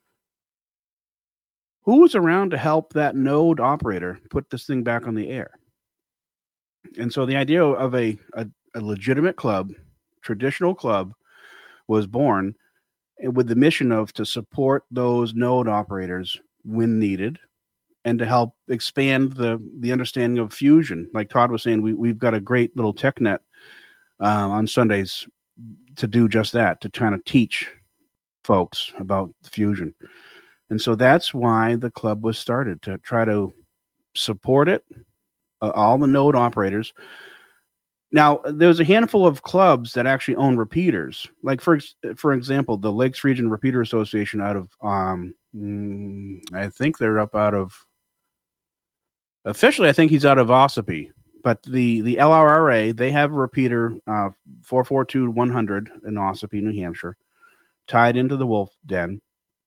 Who was around to help that node operator put this thing back on the air? And so the idea of a legitimate club, traditional club, was born with the mission of to support those node operators when needed, and to help expand the understanding of fusion. Like Todd was saying, we've got a great little TechNet on Sundays to do just that, to try to teach folks about fusion. And so that's why the club was started, to try to support it, all the node operators. Now, there's a handful of clubs that actually own repeaters. Like, for example, the Lakes Region Repeater Association out of, I think they're up out of, officially, I think he's out of Ossipee. But the LRRA, they have a repeater, 442-100 in Ossipee, New Hampshire, tied into the Wolf Den.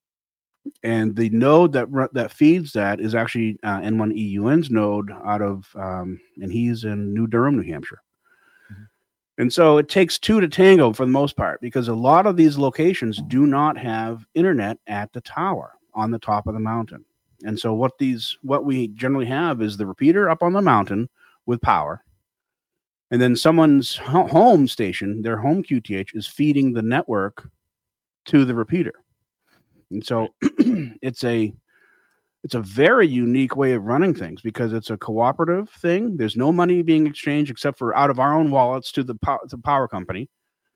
And the node that feeds that is actually N1EUN's node out of, and he's in New Durham, New Hampshire. Mm-hmm. And so it takes two to tango for the most part, because a lot of these locations do not have internet at the tower on the top of the mountain. And so what we generally have is the repeater up on the mountain with power, and then someone's home station, their home QTH, is feeding the network to the repeater. And so it's a very unique way of running things, because it's a cooperative thing. There's no money being exchanged except for out of our own wallets to the power company.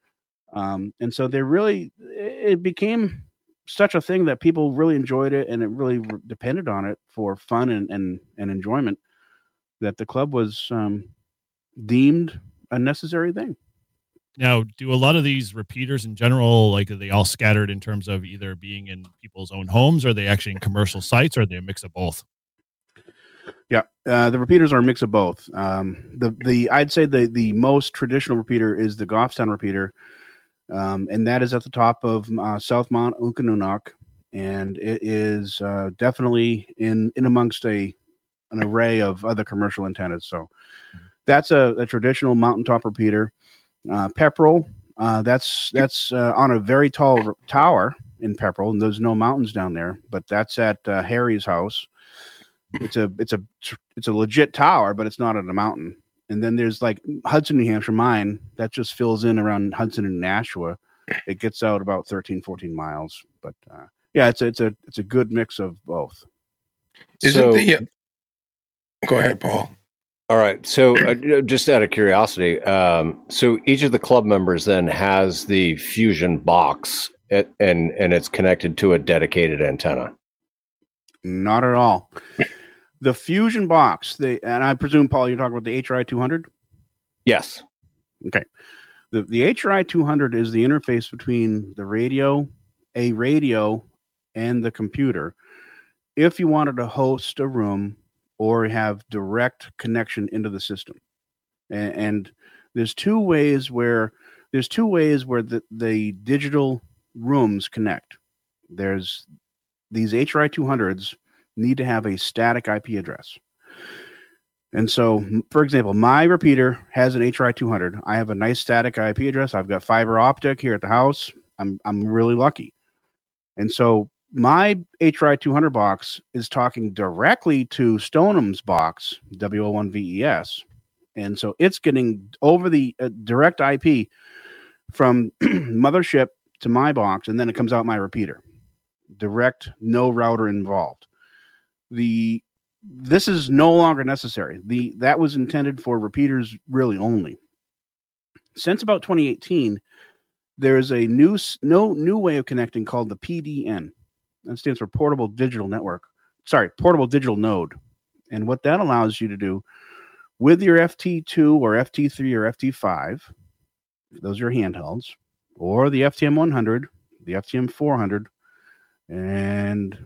And so it became such a thing that people really enjoyed it, and it really depended on it for fun and enjoyment, that the club was deemed a necessary thing.
Now, do a lot of these repeaters in general, like, are they all scattered in terms of either being in people's own homes, or are they actually in commercial sites, or are they a mix of both?
Yeah, the repeaters are a mix of both. I'd say the most traditional repeater is the Goffstown repeater, and that is at the top of South Mount Uncanunok, and it is definitely in amongst an array of other commercial antennas. So that's a traditional mountaintop repeater. Pepperell, that's on a very tall tower in Pepperell, and there's no mountains down there, but that's at Harry's house. It's a legit tower, but it's not on a mountain. And then there's like Hudson, New Hampshire, mine that just fills in around Hudson and Nashua. It gets out about 13, 14 miles, but yeah, it's a good mix of both.
Go ahead, Paul.
All right. So just out of curiosity, so each of the club members then has the Fusion box and it's connected to a dedicated antenna.
Not at all. The Fusion box, and I presume, Paul, you're talking about the HRI 200?
Yes.
Okay. The HRI 200 is the interface between a radio, and the computer. If you wanted to host a room or have direct connection into the system. And there's two ways where the digital rooms connect. There's these HRI 200s need to have a static IP address. And so, for example, my repeater has an HRI 200. I have a nice static IP address. I've got fiber optic here at the house. I'm really lucky. And so my HRI 200 box is talking directly to Stoneham's box, WO1VES. And so it's getting over the direct IP from mothership to my box, and then it comes out my repeater. Direct, no router involved. This is no longer necessary. That was intended for repeaters really only. Since about 2018, there's a new way of connecting called the PDN. That stands for Portable Digital Network. Portable Digital Node. And what that allows you to do with your FT2 or FT3 or FT5, those are handhelds, or the FTM 100, the FTM 400, and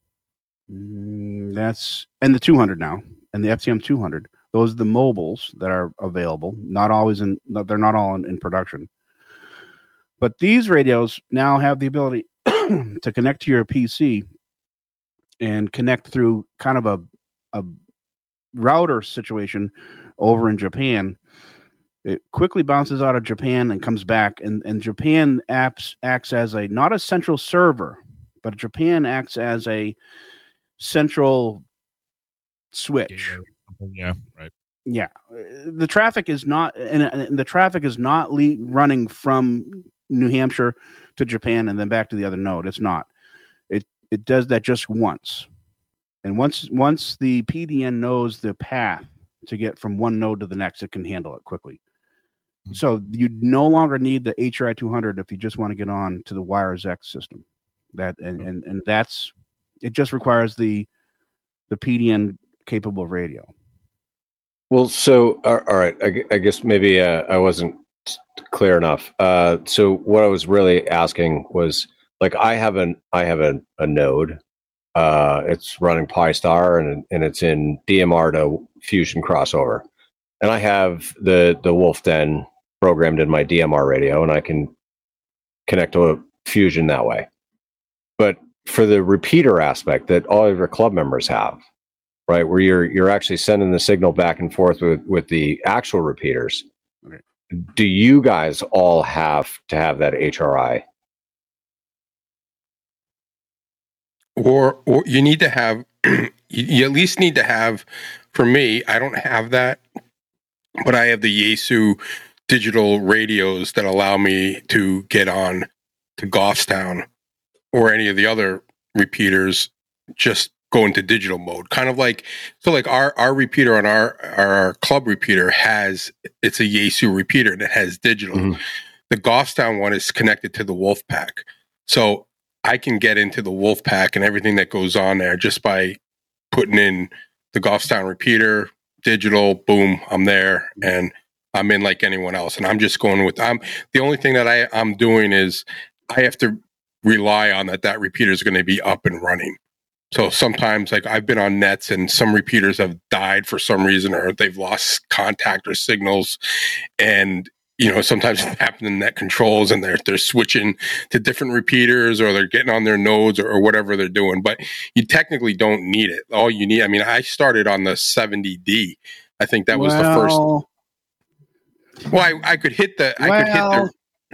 the 200 now, and the FTM 200. Those are the mobiles that are available. They're not all in production. But these radios now have the ability to connect to your PC and connect through kind of a router situation over in Japan. It quickly bounces out of Japan and comes back, and Japan acts as not a central server, but Japan acts as a central switch.
Yeah, right.
Yeah, the traffic is not, and the traffic is not running from New Hampshire to Japan and then back to the other node. It's not. It does that just once, and once the PDN knows the path to get from one node to the next, it can handle it quickly. So you no longer need the HRI 200 if you just want to get on to the WiresX system. That and that's it. Just requires the PDN capable radio.
Well, so all right, I guess maybe I wasn't clear enough. So what I was really asking was, like, I have a node. It's running Pi-Star and it's in DMR to Fusion crossover, and I have the Wolf Den programmed in my DMR radio, and I can connect to a Fusion that way. But for the repeater aspect that all of your club members have, right, where you're actually sending the signal back and forth with the actual repeaters, okay, do you guys all have to have that HRI?
Or you need to have, you at least need to have, for me, I don't have that, but I have the Yaesu digital radios that allow me to get on to Goffstown or any of the other repeaters, just go into digital mode. Kind of like, so like our repeater on our club repeater it's a Yaesu repeater that has digital. Mm-hmm. The Goffstown one is connected to the Wolfpack. So I can get into the Wolfpack and everything that goes on there just by putting in the Goffstown repeater, digital, boom, I'm there, and I'm in like anyone else. And I'm just going with, the only thing that I'm doing is I have to rely on that repeater is going to be up and running. So sometimes, like, I've been on nets and some repeaters have died for some reason, or they've lost contact or signals. And, you know, sometimes it happens in net controls and they're switching to different repeaters, or they're getting on their nodes or whatever they're doing. But you technically don't need it. All you need, I mean, I started on the 70D. I think that was the first. Well, I could hit the. I could hit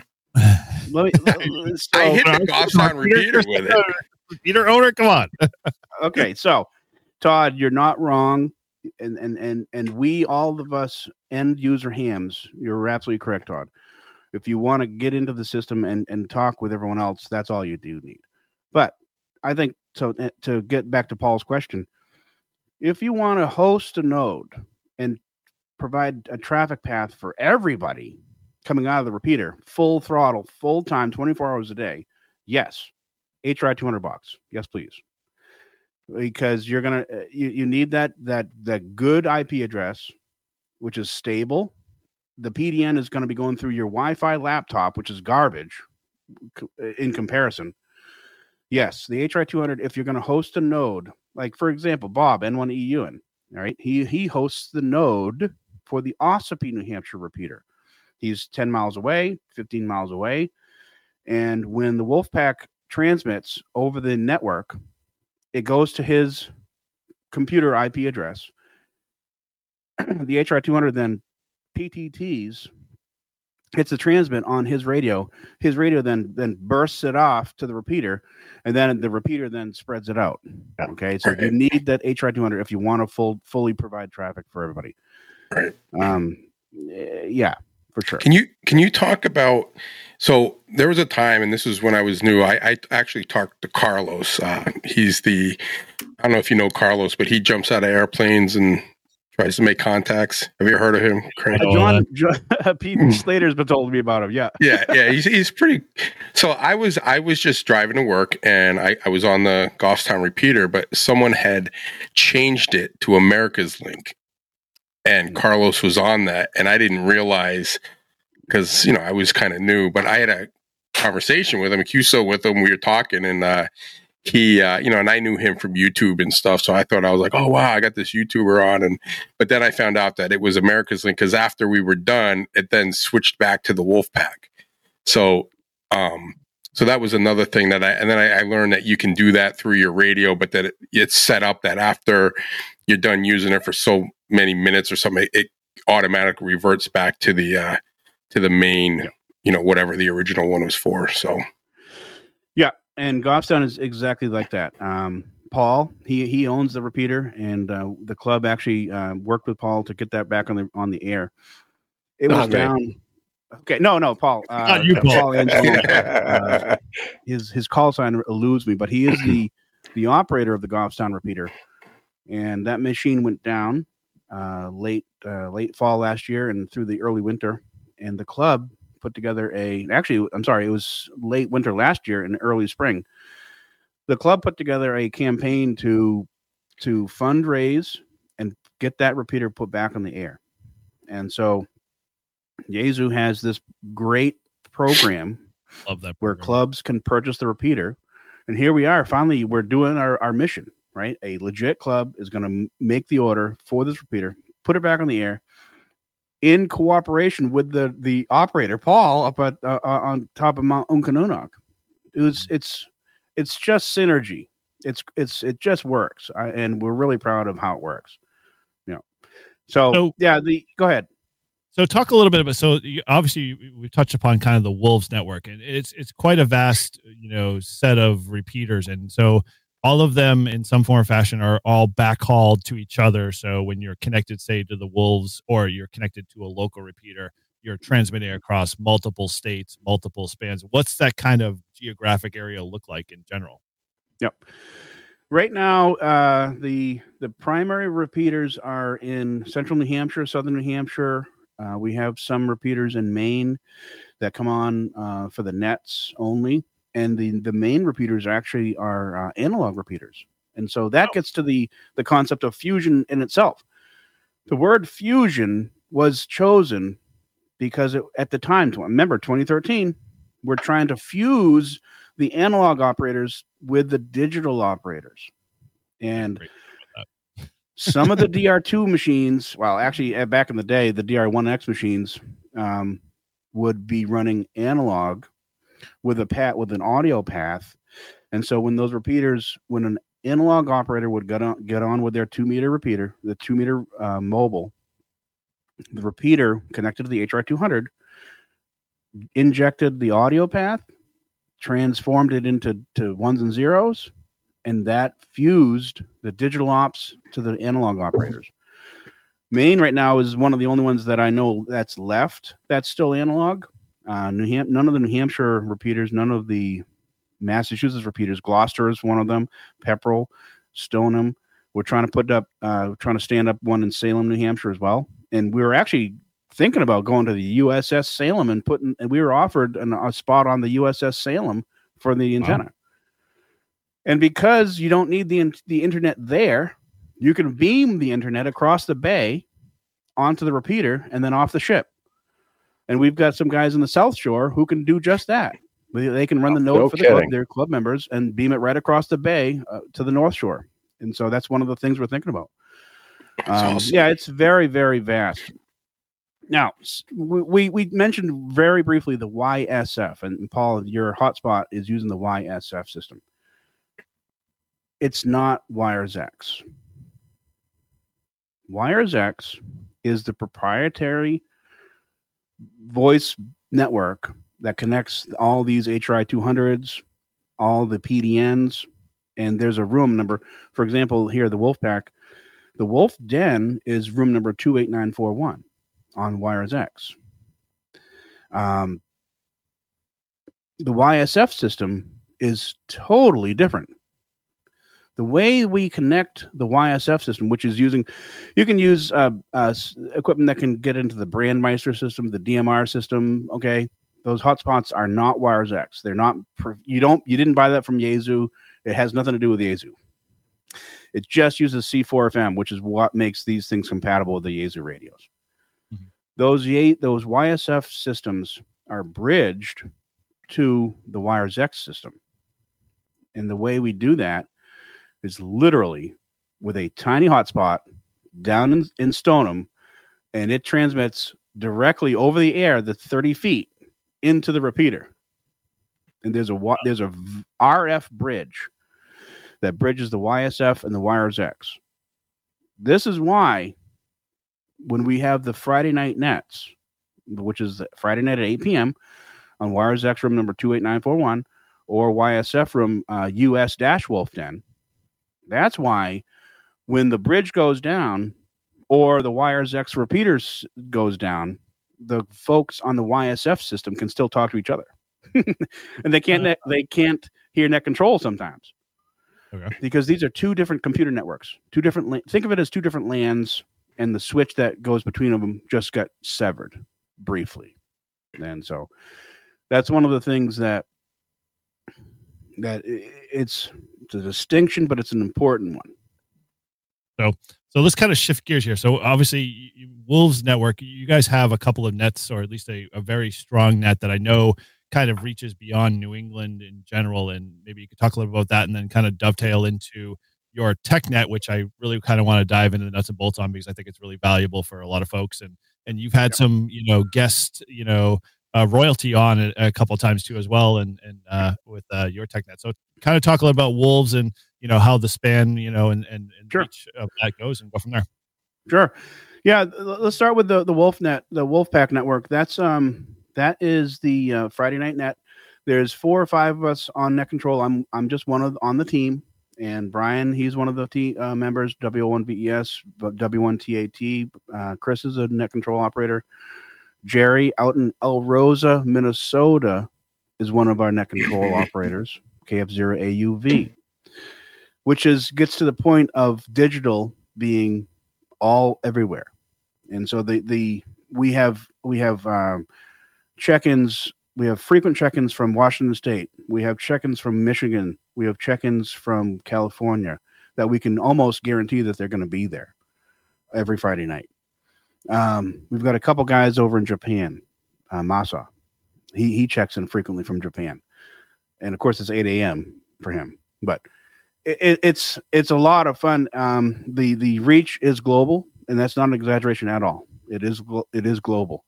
the. I hit the Goffstown repeater with it.
Repeater owner, come on.
Okay, so Todd, you're not wrong, and we, all of us end user hams, you're absolutely correct, Todd. If you want to get into the system and talk with everyone else, that's all you do need. But I think to get back to Paul's question, if you want to host a node and provide a traffic path for everybody coming out of the repeater, full throttle, full time, 24 hours a day, yes. HRI 200 bucks. Yes, please. Because you're going to, you need that good IP address, which is stable. The PDN is going to be going through your Wi-Fi laptop, which is garbage in comparison. Yes, the HRI 200, if you're going to host a node, like, for example, Bob, N1EUN, all right, he hosts the node for the Ossipee, New Hampshire repeater. He's 10 miles away, 15 miles away. And when the Wolfpack transmits over the network, it goes to his computer IP address. The HRI 200 then PTTs, hits the transmit on his radio. His radio then bursts it off to the repeater, and then the repeater then spreads it out. Okay, so you need that HRI 200 if you want to fully provide traffic for everybody.
Right.
Yeah, for sure.
Can you talk about? So there was a time, and this was when I was new. I actually talked to Carlos. He's I don't know if you know Carlos, but he jumps out of airplanes and tries to make contacts. Have you ever heard of him?
John Pete Slater's been told me about him. Yeah.
He's pretty. So I was just driving to work, and I was on the Goffstown repeater, but someone had changed it to America's Link, and Carlos was on that, and I didn't realize. Because, you know, I was kind of new, but I had a conversation with him, a QSO with him. We were talking, and he, you know, and I knew him from YouTube and stuff. So I thought, I was like, oh, wow, I got this YouTuber on. But then I found out that it was America's Link, because after we were done, it then switched back to the Wolfpack. So So that was another thing that I learned that you can do that through your radio, but that it's set up that after you're done using it for so many minutes or something, it automatically reverts back to the main, whatever the original one was for. So,
yeah, and Goffstown is exactly like that. Paul, he owns the repeater, and the club actually worked with Paul to get that back on the air. It was down. Okay, no, Paul.
Not you, Paul.
His call sign eludes me, but he is the operator of the Goffstown repeater, and that machine went down late fall last year and through the early winter, and the club put together it was late winter last year and early spring. The club put together a campaign to fundraise and get that repeater put back on the air, and so Yaesu has this great program where clubs can purchase the repeater. And here we are. Finally, we're doing our mission, right? A legit club is going to make the order for this repeater, put it back on the air in cooperation with the operator, Paul, up at on top of Mount Unkanunok. It's just synergy. It just works. And we're really proud of how it works. So go ahead.
So talk a little bit about, obviously we touched upon kind of the Wolves network, and it's quite a vast, set of repeaters. And so all of them in some form or fashion are all backhauled to each other. So when you're connected, say, to the Wolves, or you're connected to a local repeater, you're transmitting across multiple states, multiple spans. What's that kind of geographic area look like in general?
Yep. Right now, the primary repeaters are in central New Hampshire, southern New Hampshire. We have some repeaters in Maine that come on for the nets only, and the main repeaters actually are analog repeaters. And so that gets to the concept of fusion in itself. The word fusion was chosen because at the time, remember 2013, we're trying to fuse the analog operators with the digital operators. And some of the DR2 machines, well, actually, back in the day, the DR1X machines would be running analog with an audio path. And so when an analog operator would get on with their 2-meter repeater, the 2-meter mobile, the repeater connected to the HR200 injected the audio path, transformed it into ones and zeros, and that fused the digital ops to the analog operators. Maine right now is one of the only ones that I know that's left that's still analog. None of the New Hampshire repeaters, none of the Massachusetts repeaters. Gloucester is one of them. Pepperell, Stoneham. We're trying to stand up one in Salem, New Hampshire as well. And we were actually thinking about going to the USS Salem and we were offered a spot on the USS Salem for the antenna. Wow. And because you don't need the internet there, you can beam the internet across the bay onto the repeater and then off the ship. And we've got some guys in the South Shore who can do just that. They can run the node for their club members and beam it right across the bay to the North Shore. And so that's one of the things we're thinking about. Awesome. Yeah, it's very, very vast. Now, we mentioned very briefly the YSF. And Paul, your hotspot is using the YSF system. It's not WiresX. WiresX is the proprietary voice network that connects all these HRI 200s, all the PDNs, and there's a room number. For example, here, the Wolfpack, the Wolf Den is room number 28941 on WiresX. The YSF system is totally different. The way we connect the YSF system, which is you can use equipment that can get into the Brandmeister system, the DMR system. Okay, those hotspots are not WiresX. They're not. You didn't buy that from Yaesu. It has nothing to do with Yaesu. It just uses C4FM, which is what makes these things compatible with the Yaesu radios. Mm-hmm. Those YSF systems are bridged to the WiresX system, and the way we do that is literally with a tiny hotspot down in Stoneham, and it transmits directly over the air, the 30 feet, into the repeater. and there's a RF bridge that bridges the YSF and the WiresX. This is why when we have the Friday night nets, which is Friday night at 8 p.m. on WiresX room number 28941 or YSF room US-Wolf Den, that's why when the bridge goes down or the WiresX repeaters goes down, the folks on the YSF system can still talk to each other. And they can't hear net control sometimes.
Okay.
Because these are two different computer networks, think of it as two different LANs, and the switch that goes between them just got severed briefly. And so that's one of the things that it's a distinction, but it's an important one.
So let's kind of shift gears here. So obviously Wolves Network, you guys have a couple of nets, or at least a very strong net that I know kind of reaches beyond New England in general. And maybe you could talk a little about that and then kind of dovetail into your TechNet, which I really kind of want to dive into the nuts and bolts on, because I think it's really valuable for a lot of folks. And you've had some, guest, royalty on it a couple of times too, as well. And with your TechNet. So kind of talk a little about Wolves and, how the span, and
sure.
reach of that goes, and go from there.
Sure. Yeah. Let's start with the WolfNet, the Wolfpack network. That is the Friday night net. There's 4 or 5 of us on net control. I'm just on the team, and Brian, he's one of the members, W01VES, W1TAT. Chris is a net control operator. Jerry out in El Rosa, Minnesota, is one of our net control operators, KF0AUV, which gets to the point of digital being all everywhere. And so we have check-ins. We have frequent check-ins from Washington State. We have check-ins from Michigan. We have check-ins from California that we can almost guarantee that they're going to be there every Friday night. We've got a couple guys over in Japan. Masa, he checks in frequently from Japan, and of course it's 8 a.m. for him. But it's a lot of fun. The reach is global, and that's not an exaggeration at all. It is global.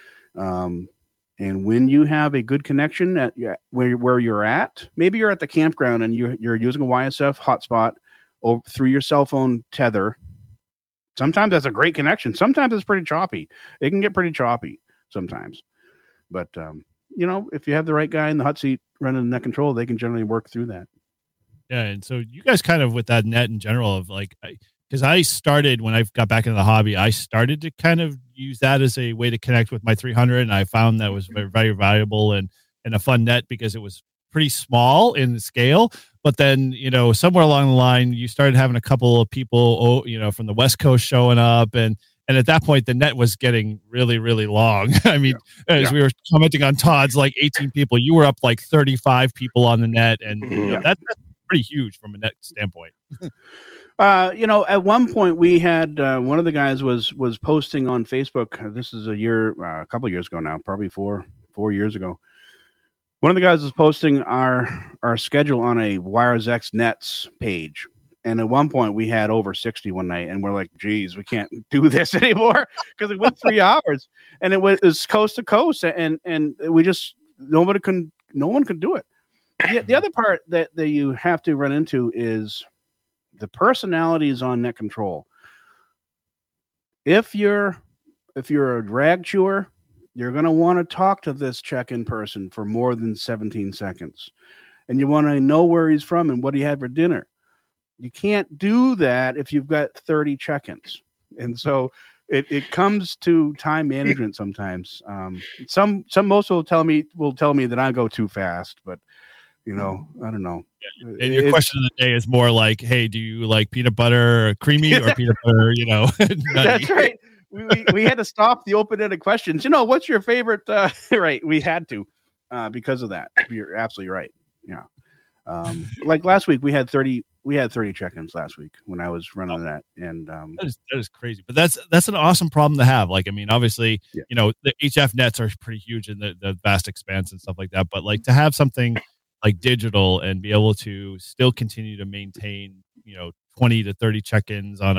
And when you have a good connection at where you're at, maybe you're at the campground and you're using a YSF hotspot through your cell phone tether. Sometimes that's a great connection. Sometimes it's pretty choppy. It can get pretty choppy sometimes. But, if you have the right guy in the hot seat running the net control, they can generally work through that.
Yeah. And so you guys kind of with that net in general of because I started when I got back into the hobby, I started to kind of use that as a way to connect with my 300. And I found that was very, very valuable and a fun net because it was pretty small in the scale. But then, somewhere along the line, you started having a couple of people, from the West Coast showing up. And at that point, the net was getting really, really long. I mean, as we were commenting on Todd's 18 people, you were up 35 people on the net. And that's pretty huge from a net standpoint.
At one point we had one of the guys was posting on Facebook. This is a couple of years ago now, probably four years ago. One of the guys was posting our schedule on a WiresX Nets page. And at one point we had over 60 one night, and we're like, geez, we can't do this anymore because it went 3 hours and it was coast to coast, and we just no one could do it. The other part that you have to run into is the personalities on net control. If you're a drag chewer, you're going to want to talk to this check-in person for more than 17 seconds. And you want to know where he's from and what he had for dinner. You can't do that if you've got 30 check-ins. And so it comes to time management sometimes. Most will tell me that I go too fast, but I don't know.
And your question of the day is more like, hey, do you like peanut butter or creamy or peanut butter,
That's right. We had to stop the open-ended questions. What's your favorite? Right. We had to because of that. You're absolutely right. Yeah. Like last week, we had 30 check-ins last week when I was running that. And
that is crazy. But that's an awesome problem to have. Obviously, the HF nets are pretty huge in the vast expanse and stuff like that. But to have something like digital and be able to still continue to maintain 20 to 30 check-ins on a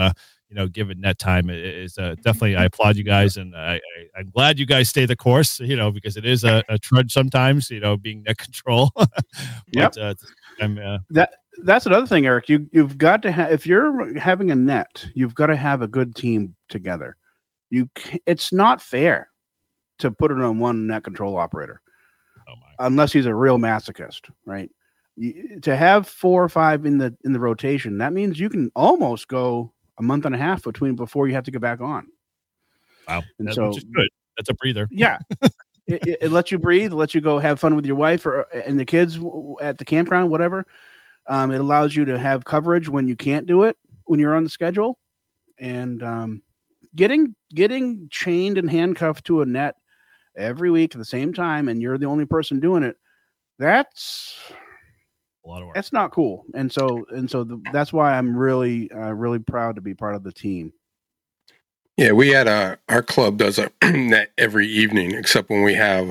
given net time is definitely, I applaud you guys, and I'm glad you guys stay the course, because it is a trudge sometimes, being net control.
Yep. That's another thing, Eric. You've got to have, if you're having a net, you've got to have a good team together. It's not fair to put it on one net control operator, unless he's a real masochist, right? To have 4 or 5 in the rotation, that means you can almost go a month and a half before you have to go back on.
Wow. Which is good. That's a breather.
Yeah. it lets you breathe, lets you go have fun with your wife and the kids at the campground, whatever. It allows you to have coverage when you can't do it, when you're on the schedule. And getting chained and handcuffed to a net every week at the same time, and you're the only person doing it, that's a lot of work. That's not cool. And so that's why I'm really proud to be part of the team.
Yeah, we had our club does a net every evening, except when we have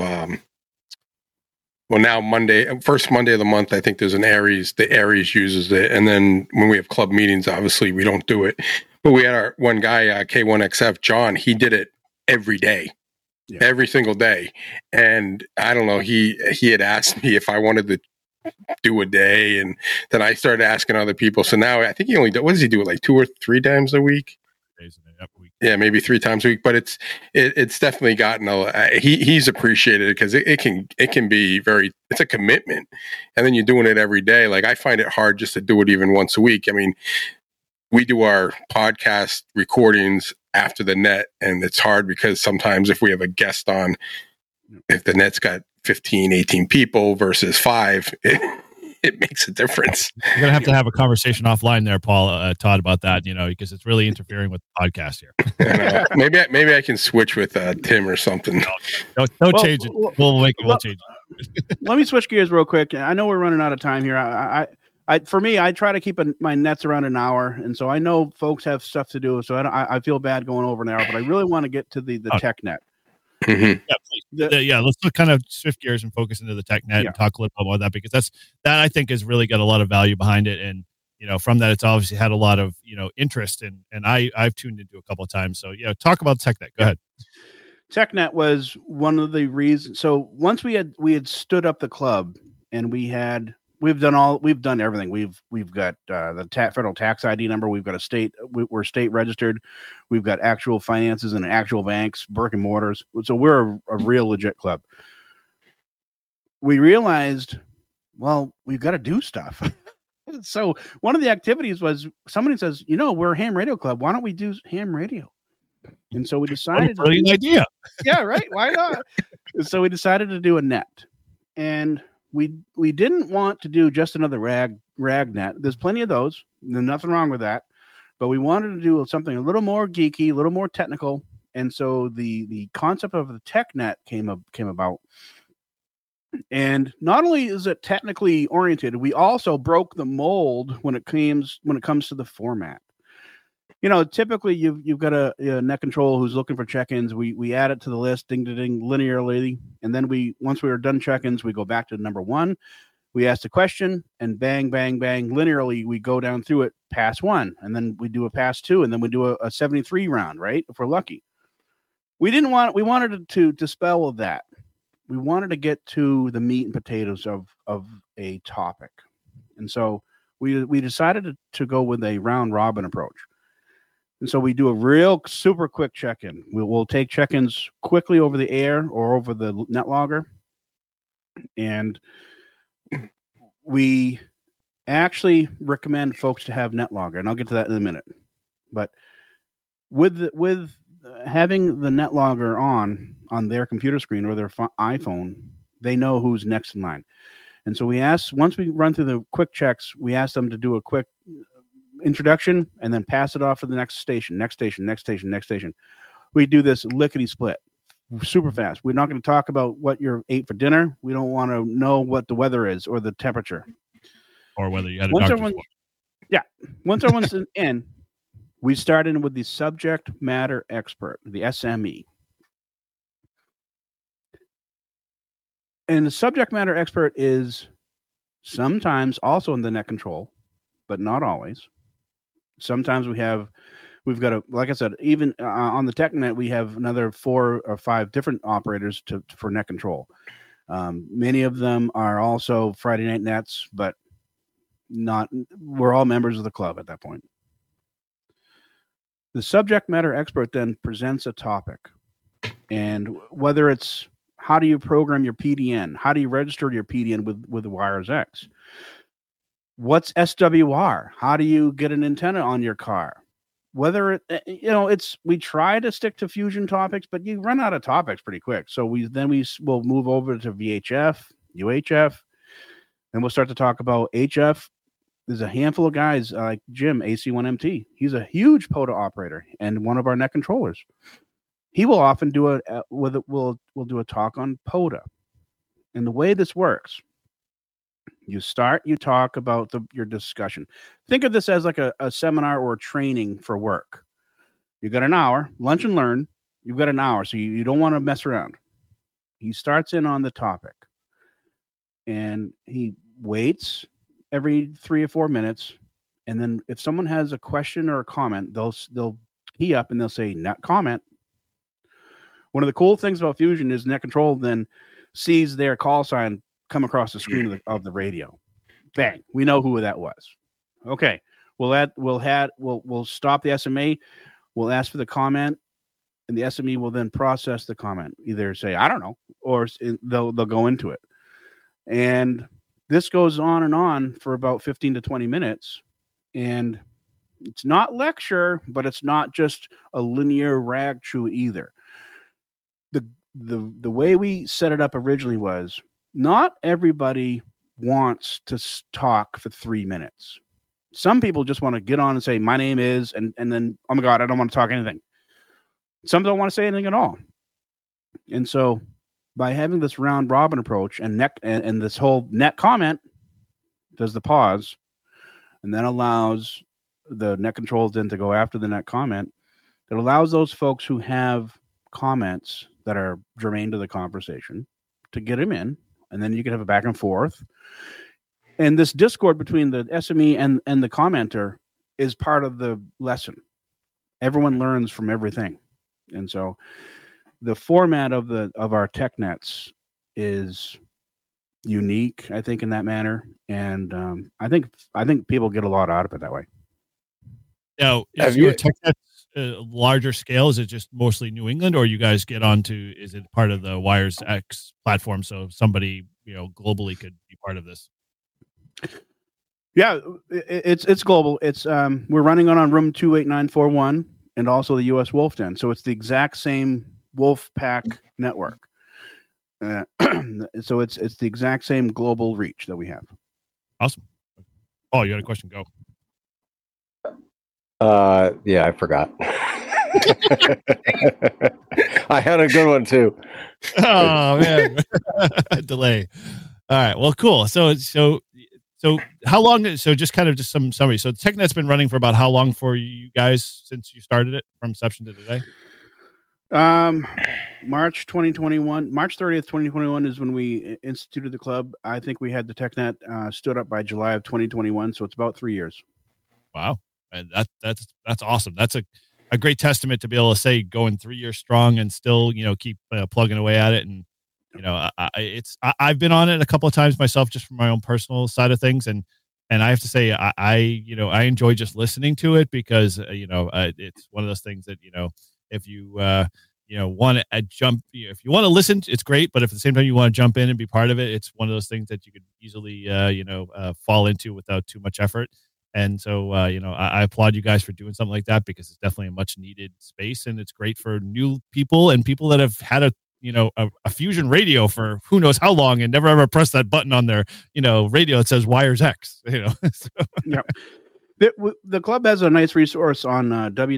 now first Monday of the month, I think there's an Aries. The Aries uses it, and then when we have club meetings, obviously we don't do it. But we had our one guy, K1XF John. He did it every day. Yeah. Every single day. And I don't know, he had asked me if I wanted to do a day, and then I started asking other people. So now I think he only what does he do, like 2 or 3 times a week? Yeah, maybe 3 times a week, but it's definitely gotten he's appreciated it because it can be it's a commitment, and then you're doing it every day. Like I find it hard just to do it even once a week. I mean, we do our podcast recordings after the net, and it's hard because sometimes if we have a guest on, if the net's got 15, 18 people versus 5, it makes a difference.
We're going to have a conversation offline there, Paul, Todd, about that, because it's really interfering with the podcast here.
Maybe I can switch with Tim or something.
Don't change it. We'll change it.
Let me switch gears real quick. I know we're running out of time here. For me, I try to keep my nets around an hour, and so I know folks have stuff to do, so I feel bad going over an hour, but I really want to get to the tech net.
Mm-hmm.
Yeah, please. Let's kind of shift gears and focus into the tech net and talk a little bit about that, because that I think has really got a lot of value behind it, and from that it's obviously had a lot of interest, and I've tuned into a couple of times. So talk about TechNet. Go ahead.
TechNet was one of the reasons. So once we had stood up the club, and we've done everything. We've got the federal tax ID number. We've got we're state registered. We've got actual finances and actual banks, brick and mortars. So we're a real legit club. We realized, well, we've got to do stuff. So one of the activities was somebody says, we're a ham radio club. Why don't we do ham radio? And so we decided.
Brilliant idea.
Yeah, right. Why not? So we decided to do a net, and we didn't want to do just another rag net. There's plenty of those. There's nothing wrong with that. But we wanted to do something a little more geeky, a little more technical. And so the concept of the tech net came about. And not only is it technically oriented, we also broke the mold when it comes to the format. Typically you've got a net control who's looking for check-ins. We add it to the list, ding, ding, ding, linearly. And then once we are done check-ins, we go back to number 1. We ask the question, and bang, bang, bang, linearly, we go down through it, pass 1. And then we do a pass 2, and then we do a 73 round, right? If we're lucky. We wanted to dispel that. We wanted to get to the meat and potatoes of a topic. And so we decided to go with a round robin approach. And so we do a real super quick check-in. We'll take check-ins quickly over the air or over the NetLogger. And we actually recommend folks to have NetLogger, and I'll get to that in a minute. But with having the NetLogger on their computer screen or their iPhone, they know who's next in line. And so once we run through the quick checks, we ask them to do a quick introduction and then pass it off to the next station. We do this lickety split super fast. We're not going to talk about what you ate for dinner. We don't want to know what the weather is or the temperature
or whether you had a doctor's.
Once everyone's in, we start in with the subject matter expert, the SME. And the subject matter expert is sometimes also in the net control, but not always. Sometimes we have We've got like I said, even on the TechNet, we have another 4 or 5 different operators for net control. Many of them are also Friday Night Nets, but we're all members of the club at that point. The subject matter expert then presents a topic, and whether it's how do you program your PDN, how do you register your PDN with WiresX, what's SWR, how do you get an antenna on your car, whether we try to stick to fusion topics, but you run out of topics pretty quick. So we will move over to VHF, UHF, and we'll start to talk about HF. There's a handful of guys like Jim, AC1MT. He's a huge POTA operator and one of our net controllers. He will often do we'll do a talk on POTA. And the way this works, you talk about your discussion. Think of this as like a seminar or a training for work. You got an hour, lunch and learn. You've got an hour, so you don't want to mess around. He starts in on the topic, and he waits every 3 or 4 minutes, and then if someone has a question or a comment, they'll key up and they'll say net comment. One of the cool things about Fusion is net control then sees their call sign come across the screen of the radio. Bang, we know who that was. Okay, we'll stop the SMA. We'll ask for the comment, and the SME will then process the comment. Either say I don't know, or they'll go into it, and this goes on and on for about 15 to 20 minutes, and it's not lecture, but it's not just a linear rag chew either. The way we set it up originally was not everybody wants to talk for 3 minutes. Some people just want to get on and say, my name is, and then, oh my God, I don't want to talk anything. Some don't want to say anything at all. And so by having this round robin approach and this whole net comment does the pause and then allows the net controls then to go after the net comment, it allows those folks who have comments that are germane to the conversation to get them in, and then you can have a back and forth. And this discord between the SME and the commenter is part of the lesson. Everyone learns from everything. And so the format of our TechNets is unique, I think, in that manner. And I think people get a lot out of it that way.
Now, is your TechNet larger scale? Is it just mostly New England, or you guys get onto? Is it part of the WiresX platform? So somebody globally could be part of this.
Yeah, it's global. It's we're running on room 28941 and also the US Wolf Den. So it's the exact same Wolf Pack network. So it's the exact same global reach that we have.
Awesome. Oh, you had a question? Go.
Yeah, I forgot. I had a good one too.
Oh man, delay. All right. Well, cool. So how long? So just some summary. So TechNet's been running for about how long for you guys since you started it from inception to today?
March 2021. March 30th, 2021 is when we instituted the club. I think we had the TechNet stood up by July of 2021. So it's about 3 years.
Wow. And that's awesome. That's a great testament to be able to say going 3 years strong and still, keep plugging away at it. And, I've been on it a couple of times myself, just from my own personal side of things. And I have to say, I enjoy just listening to it because, it's one of those things that, if you, want to jump, if you want to listen, it's great. But if at the same time you want to jump in and be part of it, it's one of those things that you could easily, fall into without too much effort. And so, I applaud you guys for doing something like that, because it's definitely a much needed space, and it's great for new people and people that have had a Fusion radio for who knows how long and never ever pressed that button on their, radio that says WiresX, So.
Yeah. The club has a nice resource on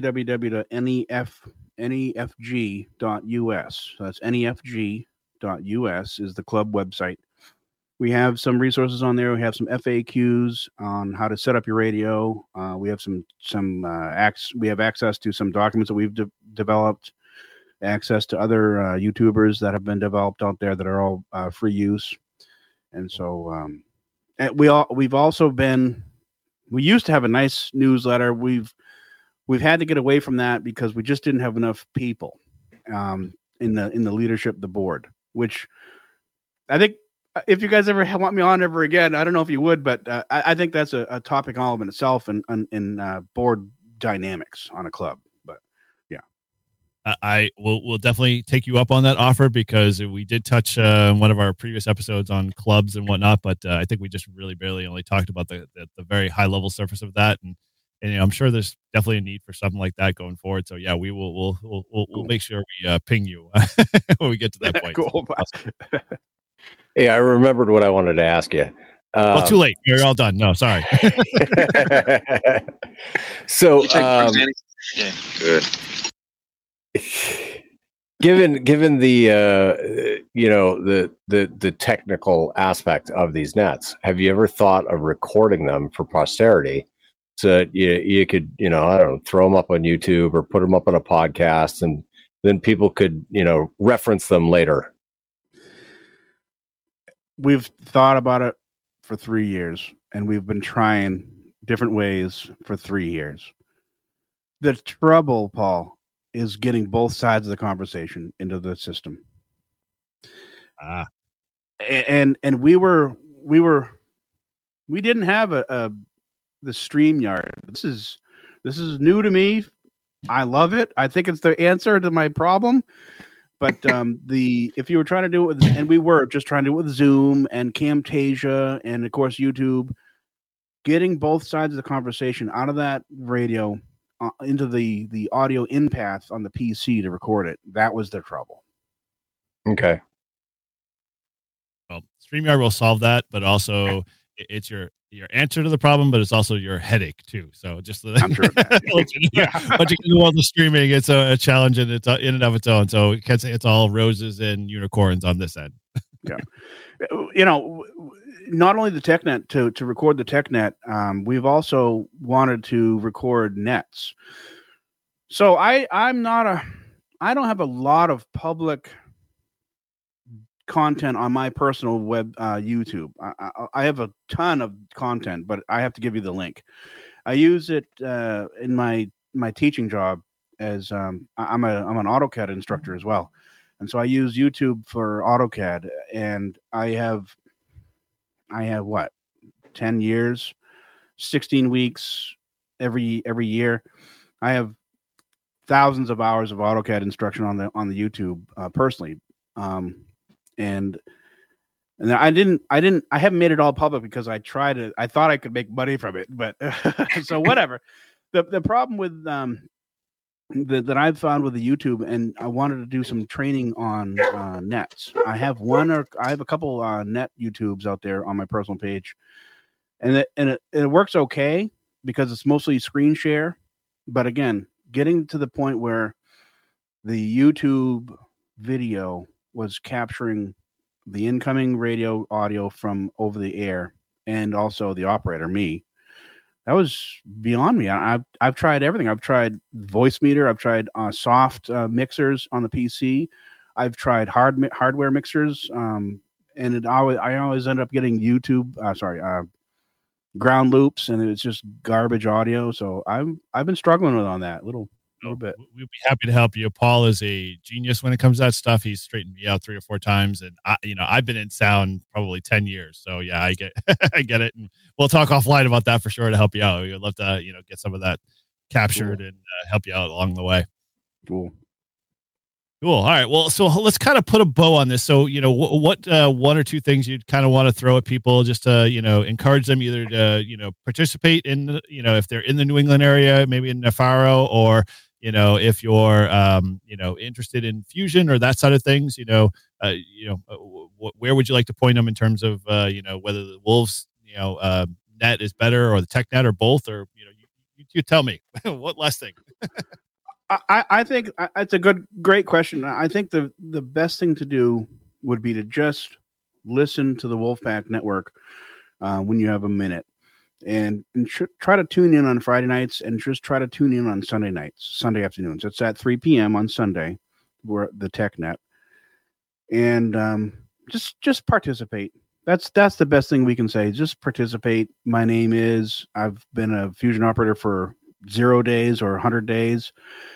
www.nefg.us. So that's nefg.us is the club website. We have some resources on there. We have some FAQs on how to set up your radio. We have we have access to some documents that we've developed, access to other YouTubers that have been developed out there that are all free use. And so we used to have a nice newsletter. We've we've had to get away from that because we just didn't have enough people in the leadership of the board, which I think if you guys ever want me on ever again, I don't know if you would, but I think that's a topic all in itself in board dynamics on a club. But yeah,
I will definitely take you up on that offer, because we did touch in one of our previous episodes on clubs and whatnot, but I think we just really barely only talked about the very high level surface of that, and I'm sure there's definitely a need for something like that going forward. So yeah, we'll make sure we ping you when we get to that point.
Cool.
Awesome.
Yeah, I remembered what I wanted to ask you.
Well, too late. You're all done. No, sorry.
So,
yeah, good.
Given the the technical aspect of these nets, have you ever thought of recording them for posterity, so that you could, I don't know, throw them up on YouTube or put them up on a podcast, and then people could reference them later?
We've thought about it for 3 years, and we've been trying different ways for 3 years. The trouble, Paul, is getting both sides of the conversation into the system. And we didn't have the StreamYard. This is new to me. I love it. I think it's the answer to my problem. But if you were trying to do it with, and we were just trying to do it with Zoom and Camtasia and of course YouTube, getting both sides of the conversation out of that radio into the audio in path on the PC to record it, that was the trouble.
Okay.
Well, StreamYard will solve that, but also it's your answer to the problem, but it's also your headache too. So just
I'm sure of that.
once you do all the streaming, it's a challenge and it's in and of its own. So you can't say it's all roses and unicorns on this end.
Yeah. Not only the TechNet to record the TechNet, we've also wanted to record nets. So I don't have a lot of public content on my personal web YouTube. I have a ton of content, but I have to give you the link. I use it in my teaching job as I'm an AutoCAD instructor as well, and so I use YouTube for AutoCAD. And I have what, 10 years, 16 weeks every year. I have thousands of hours of AutoCAD instruction on the YouTube personally. And I haven't made it all public because I thought I could make money from it, but so whatever. The problem with that I've found with the YouTube, and I wanted to do some training on nets. I have a couple net YouTubes out there on my personal page, and it works okay because it's mostly screen share. But again, getting to the point where the YouTube video was capturing the incoming radio audio from over the air, and also the operator, me. That was beyond me. I've tried everything. I've tried Voicemeeter. I've tried soft mixers on the PC. I've tried hardware mixers, and I always end up getting YouTube. Ground loops, and it's just garbage audio. So I've been struggling on that a little bit.
We'd be happy to help you. Paul is a genius when it comes to that stuff. He's straightened me out 3 or 4 times, and I've been in sound probably 10 years. So yeah, I get I get it, and we'll talk offline about that for sure to help you out. We'd love to get some of that captured and help you out along the way.
Cool.
All right. Well, so let's kind of put a bow on this. So, what 1 or 2 things you'd kind of want to throw at people just to, encourage them either to, participate in, if they're in the New England area, maybe in Nefaro, or, if you're, interested in fusion or that side of things, where would you like to point them in terms of, whether the Wolves, net is better, or the TechNet, or both, or, you tell me what last thing.
I think it's a great question. I think the best thing to do would be to just listen to the Wolfpack Network when you have a minute, and try to tune in on Friday nights, and just try to tune in on Sunday afternoons. It's at 3 p.m. on Sunday, where the TechNet, and just participate. That's the best thing we can say. Just participate. My name is. I've been a fusion operator for 0 days or 100 days.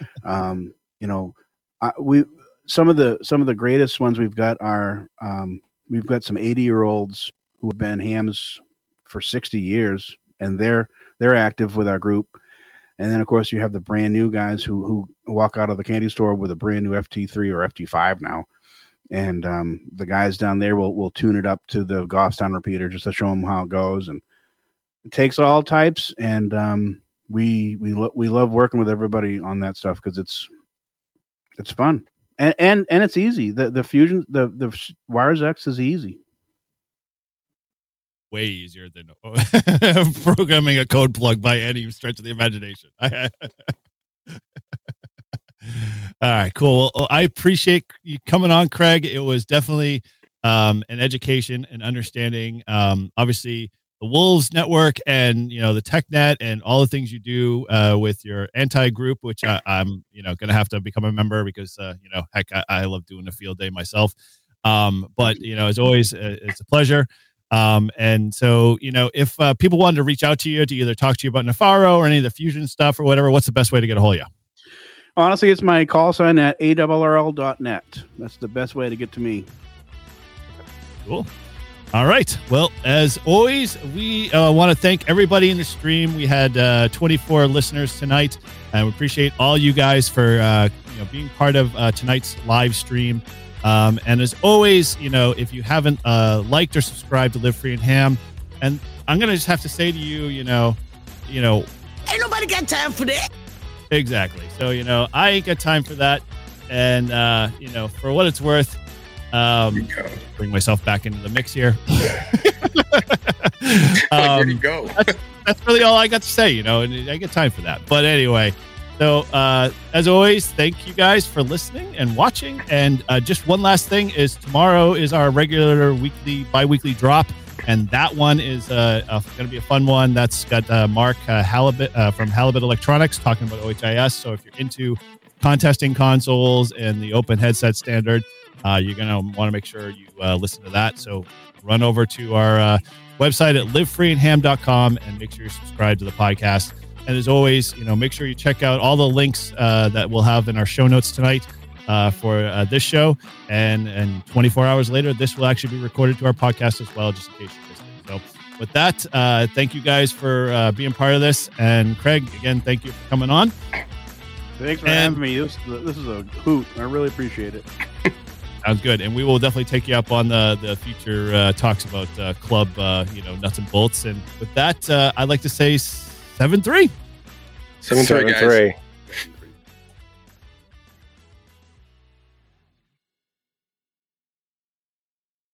Some of the greatest ones we've got are we've got some 80-year-olds who have been hams for 60 years, and they're active with our group. And then, of course, you have the brand new guys who walk out of the candy store with a brand new FT3 or FT5 now. And the guys down there will tune it up to the Goffstown repeater just to show them how it goes. And it takes all types. And we love working with everybody on that stuff because it's fun and it's easy. The Fusion, the Wires X is easy.
Way easier than programming a code plug by any stretch of the imagination. All right, cool. Well, I appreciate you coming on, Craig. It was definitely an education and understanding. Obviously, the Wolves Network and the TechNet and all the things you do with your anti-group, which I'm going to have to become a member because heck, I love doing a field day myself. But as always, it's a pleasure. And so if people wanted to reach out to you to either talk to you about Nepharo or any of the Fusion stuff or whatever, what's the best way to get a hold of you?
Honestly, it's my call sign at ARRL.net. That's the best way to get to me.
Cool. All right. Well, as always, we want to thank everybody in the stream. We had 24 listeners tonight, and we appreciate all you guys for being part of tonight's live stream. And as always, if you haven't liked or subscribed to Live Free and Ham, and I'm going to just have to say to you, ain't
nobody got time for that.
Exactly. So, I ain't got time for that. And, for what it's worth, bring myself back into the mix here.
Where'd he go?
That's really all I got to say, and I get time for that. But anyway, so as always, thank you guys for listening and watching. And just one last thing is tomorrow is our regular bi-weekly drop. And that one is going to be a fun one. That's got Mark Halibut from Halibut Electronics talking about OHIS. So if you're into contesting consoles and the open headset standard, you're going to want to make sure you listen to that. So run over to our website at livefreeandham.com and make sure you're subscribed to the podcast. And as always, make sure you check out all the links that we'll have in our show notes tonight for this show. And 24 hours later, this will actually be recorded to our podcast as well, just in case you missed it. So with that, thank you guys for being part of this. And Craig, again, thank you for coming on.
Thanks for having me. This is a hoot. I really appreciate it.
Sounds good. And we will definitely take you up on the future talks about club, nuts and bolts. And with that, I'd like to say 7-3.
7-3, guys.